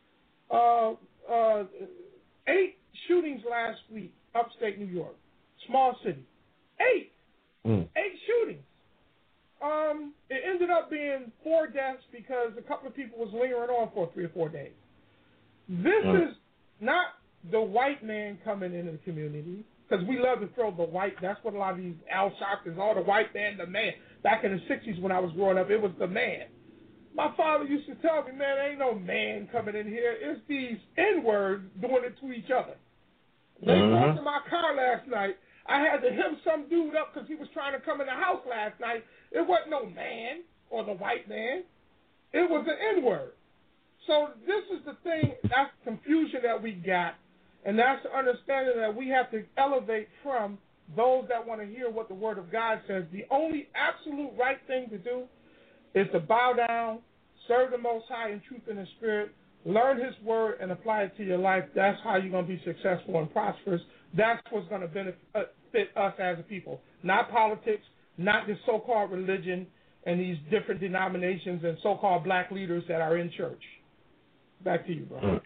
Speaker 5: Uh, uh, eight shootings last week, upstate New York, small city. Eight. Mm. Eight shootings. Um, it ended up being four deaths because a couple of people was lingering on for three or four days. This mm. is not the white man coming into the community, because we love to throw the white. That's what a lot of these Al Sharptons, all the white man, the man. Back in the sixties when I was growing up, it was the man. My father used to tell me, man, ain't no man coming in here. It's these N-words doing it to each other. They mm-hmm. walked in my car last night. I had to hem some dude up because he was trying to come in the house last night. It wasn't no man or the white man. It was an N-word. So this is the thing, that's the confusion that we got, and that's the understanding that we have to elevate from those that want to hear what the Word of God says. The only absolute right thing to do is to bow down, serve the Most High in truth and in spirit, learn His Word, and apply it to your life. That's how you're going to be successful and prosperous. That's what's going to benefit us as a people. Not politics, not this so-called religion and these different denominations and so-called black leaders that are in church. Back to you, bro.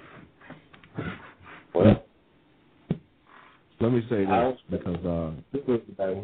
Speaker 6: Well, let me say this because uh,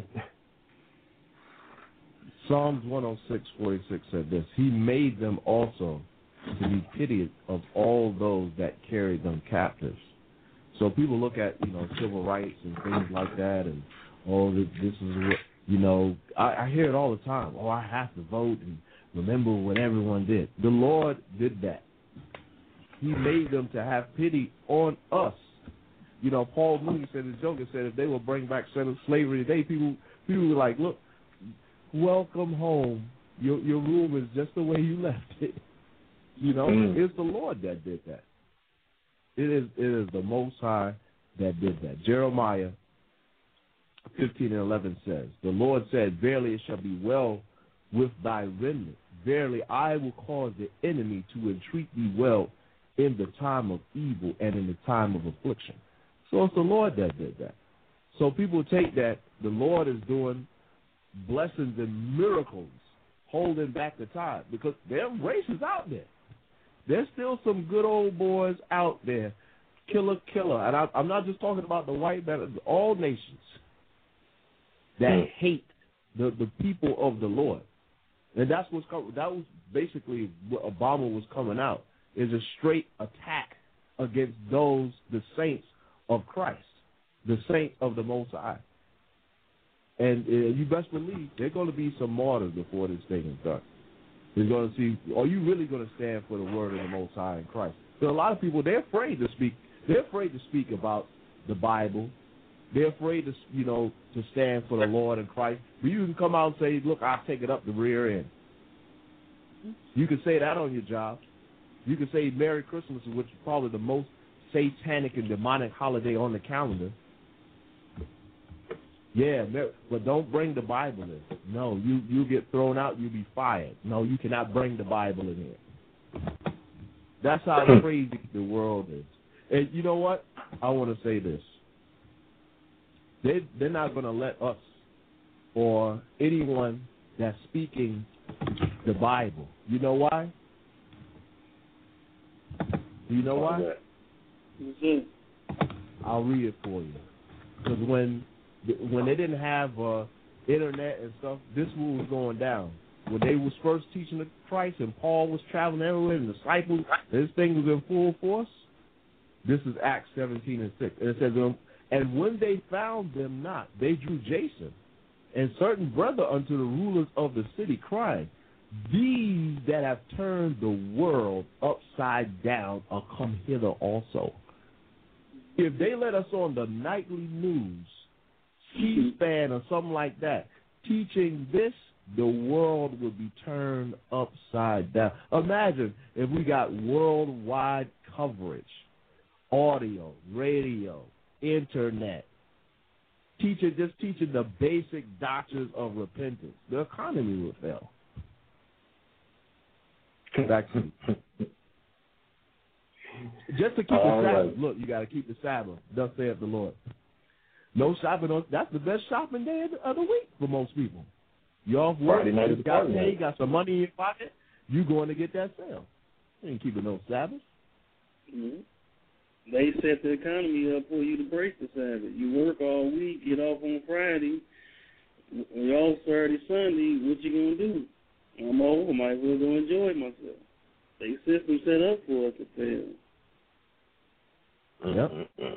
Speaker 6: Psalms one oh six, forty-six said this. He made them also to be pitied of all those that carried them captives. So people look at, you know, civil rights and things like that, and, oh, this, this is what, you know, I, I hear it all the time. Oh, I have to vote and remember what everyone did. The Lord did that. He made them to have pity on us. You know, Paul Mooney said, his joke, said if they will bring back slavery today, people people were like, look, welcome home. Your your room is just the way you left it. You know, mm. It's the Lord that did that. It is it is the Most High that did that. Jeremiah fifteen and eleven says, the Lord said, verily it shall be well with thy remnant. Verily I will cause the enemy to entreat thee well in the time of evil and in the time of affliction. So it's the Lord that did that. So people take that the Lord is doing blessings and miracles, holding back the tide, because there are races out there. There's still some good old boys out there, killer, killer. And I, I'm not just talking about the white man, all nations that mm. hate the, the people of the Lord. And that's what's coming. That was basically what Obama was coming out, is a straight attack against those, the saints of Christ, the saints of the Most High. And uh, you best believe there are going to be some martyrs before this thing is done. They're going to see, are you really going to stand for the word of the Most High in Christ? Because a lot of people, they're afraid to speak. They're afraid to speak about the Bible. They're afraid to, you know, to stand for the Lord and Christ. But you can come out and say, look, I'll take it up the rear end. You can say that on your job. You can say Merry Christmas, which is probably the most satanic and demonic holiday on the calendar. Yeah, but don't bring the Bible in. No, you, you get thrown out, you'll be fired. No, you cannot bring the Bible in here. That's how crazy the world is. And you know what? I want to say this. They, they're not going to let us or anyone that's speaking the Bible. You know why? Do you know why? I'll read it for you. Because when when they didn't have uh, internet and stuff, this was going down. When they was first teaching the Christ and Paul was traveling everywhere and the disciples, this thing was in full force. This is Acts seventeen and six. And it says, um, and when they found them not, they drew Jason and certain brother unto the rulers of the city, crying, these that have turned the world upside down are come hither also. If they let us on the nightly news, C-SPAN or something like that, teaching this, the world would be turned upside down. Imagine if we got worldwide coverage, audio, radio, internet, teaching just teaching the basic doctrines of repentance. The economy would fail. Back to you. Just to keep All the Sabbath. Right. Look, you got to keep the Sabbath. Thus saith the Lord. No shopping on. That's the best shopping day of the, of the week for most people. You off work, you got pay, got some money in your pocket. You going to get that sale. You ain't keeping no Sabbath.
Speaker 8: Mm-hmm. They set the economy up for you to break the Sabbath. You work all week, get off on Friday. You're off Saturday, Sunday. What you gonna do? I'm over. Might as well go enjoy myself. They system set up for us to fail.
Speaker 6: Yep.
Speaker 4: Mm-hmm.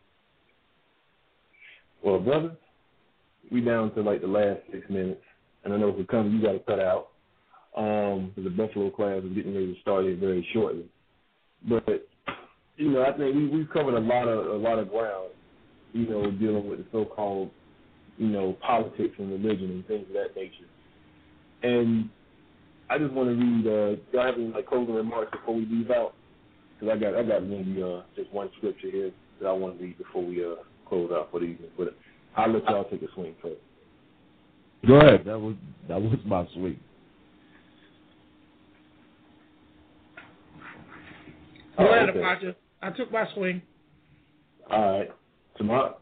Speaker 4: Well, brother, we down to like the last six minutes, and I know if we come, you got to cut out. Um, the Buffalo class is getting ready to start here very shortly. But you know, I think we we've covered a lot of a lot of ground. You know, dealing with the so-called, you know, politics and religion and things of that nature. And I just want to read. Uh, do y'all have any like closing remarks before we leave out? Because I got I got maybe uh, just one scripture here that I want to read before we uh, close out for the evening. But I'll let y'all take a swing first.
Speaker 6: Go ahead. That was that was my swing.
Speaker 5: Go ahead, okay. Apache. I took my swing.
Speaker 4: All right. Tomorrow.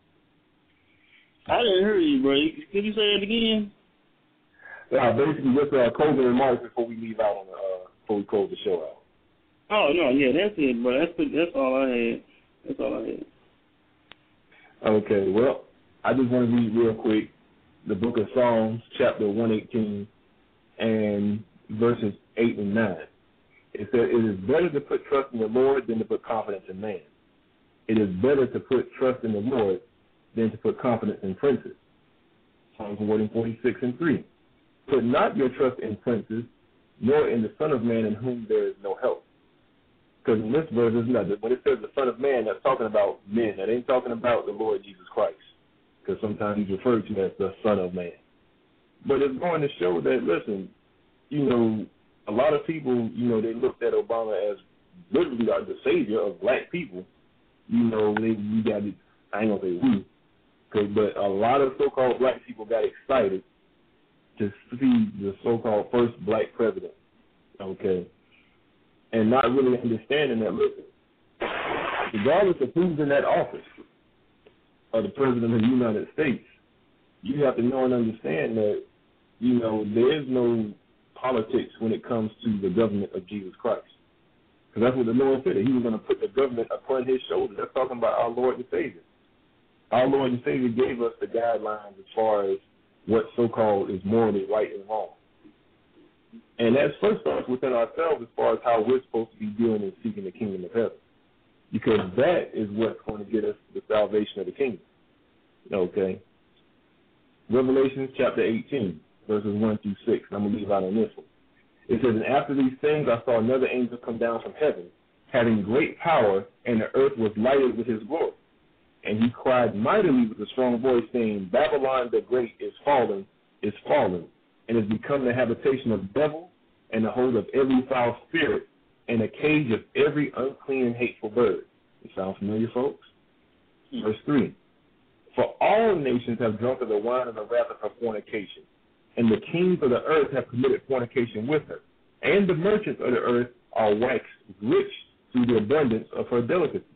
Speaker 8: I didn't hear you, bro. Can you say it again?
Speaker 4: Yeah, basically just uh, closing remarks before we leave out on the uh, before we close the show out.
Speaker 8: Oh no, yeah, that's it, bro. That's that's all I had. That's all I had.
Speaker 4: Okay, well, I just want to read real quick the book of Psalms, chapter one eighteen, and verses eight and nine. It says, it is better to put trust in the Lord than to put confidence in man. It is better to put trust in the Lord than to put confidence in princes. Psalms one forty-six and three. Put not your trust in princes, nor in the Son of Man in whom there is no help. Because in this verse, it's not, when it says the Son of Man, that's talking about men. That ain't talking about the Lord Jesus Christ. Because sometimes he's referred to as the Son of Man. But it's going to show that, listen, you know, a lot of people, you know, they looked at Obama as literally like the savior of black people. You know, they, we got it, I ain't going to say we, cause, but a lot of so-called black people got excited to see the so-called first black president, okay, and not really understanding that, listen, regardless of who's in that office, or the president of the United States, you have to know and understand that, you know, there is no politics when it comes to the government of Jesus Christ. Because that's what the Lord said. He was going to put the government upon his shoulders. That's talking about our Lord and Savior. Our Lord and Savior gave us the guidelines as far as what so-called is morally right and wrong. And that first starts within ourselves as far as how we're supposed to be doing and seeking the kingdom of heaven. Because that is what's going to get us the salvation of the kingdom. Okay? Revelation chapter eighteen, verses one through six. I'm going to leave out on this one. It says, and after these things I saw another angel come down from heaven, having great power, and the earth was lighted with his glory. And he cried mightily with a strong voice, saying, Babylon the great is fallen, is fallen, and is become the habitation of devils, and the hold of every foul spirit, and a cage of every unclean and hateful bird. It sound familiar, folks? Mm-hmm. Verse three. For all nations have drunk of the wine of the wrath of her fornication, and the kings of the earth have committed fornication with her, and the merchants of the earth are waxed rich through the abundance of her delicacy.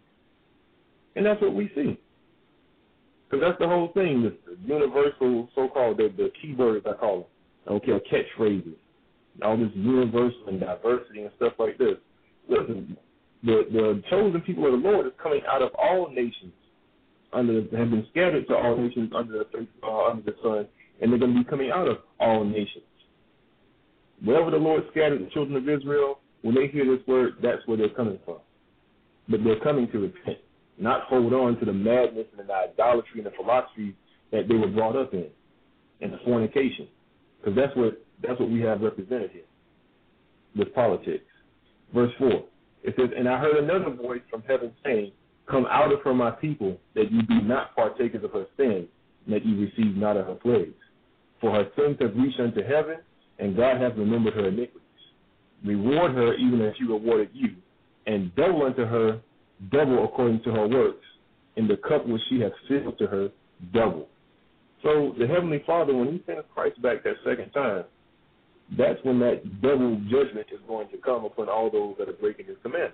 Speaker 4: And that's what we see. Because that's the whole thing, the universal so-called, the, the keywords I call them, okay, catchphrases, all this universal and diversity and stuff like this. Listen, the, the chosen people of the Lord is coming out of all nations, under have been scattered to all nations under the face, uh, under the sun, and they're going to be coming out of all nations. Wherever the Lord scattered the children of Israel, when they hear this word, that's where they're coming from. But they're coming to repent, not hold on to the madness and the idolatry and the philosophy that they were brought up in, and the fornication, because that's what that's what we have represented here with politics. Verse four, it says, and I heard another voice from heaven saying, come out of her, my people, that you be not partakers of her sins, and that you receive not of her plagues. For her sins have reached unto heaven, and God hath remembered her iniquities. Reward her even as she rewarded you, and double unto her, double according to her works, in the cup which she hath filled to her, double. So the Heavenly Father, when he sends Christ back that second time, that's when that double judgment is going to come upon all those that are breaking his commandments.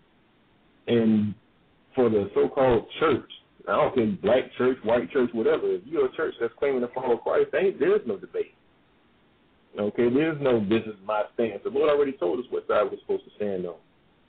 Speaker 4: And for the so-called church, I don't care, black church, white church, whatever, if you're a church that's claiming to follow Christ, ain't, there's no debate. Okay, there's no this is my stance. The Lord already told us what side we're supposed to stand on.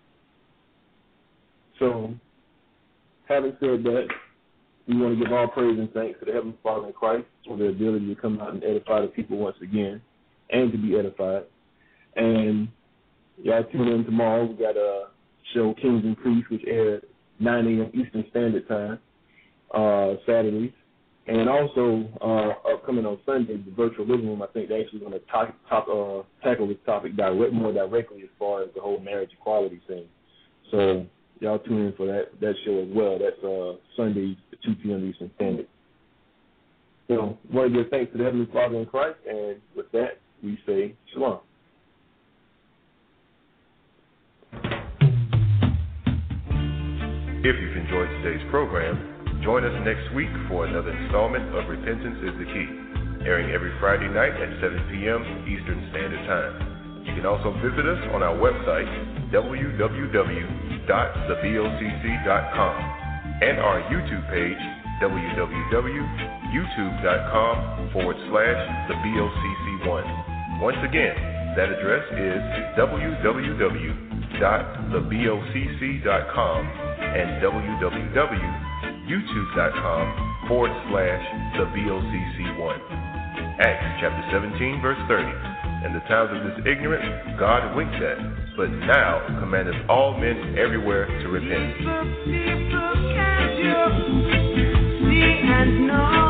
Speaker 4: So, having said that, we want to give all praise and thanks to the Heavenly Father in Christ for the ability to come out and edify the people once again and to be edified. And y'all tune in tomorrow. We got a show, Kings and Priests, which aired nine a.m. Eastern Standard Time, uh, Saturdays. And also, uh, upcoming on Sunday, the Virtual Living Room, I think they're actually going to talk, talk, uh, tackle this topic direct, more directly as far as the whole marriage equality thing. So y'all tune in for that, that show as well. That's uh, Sundays at two p.m. Eastern Standard. So I want to give thanks to the Heavenly Father in Christ, and with that, we say shalom.
Speaker 2: If you've enjoyed today's program, join us next week for another installment of Repentance is the Key, airing every Friday night at seven p.m. Eastern Standard Time. You can also visit us on our website, w w w dot the b o c c dot com, and our YouTube page, w w w dot youtube dot com forward slash the b o c c one. Once again, that address is w w w dot the b o c c dot com and w w w dot youtube dot com forward slash the b o c c one. Acts chapter seventeen, verse thirty. In the times of this ignorance, God winked at, but now commandeth all men everywhere to repent. See and know.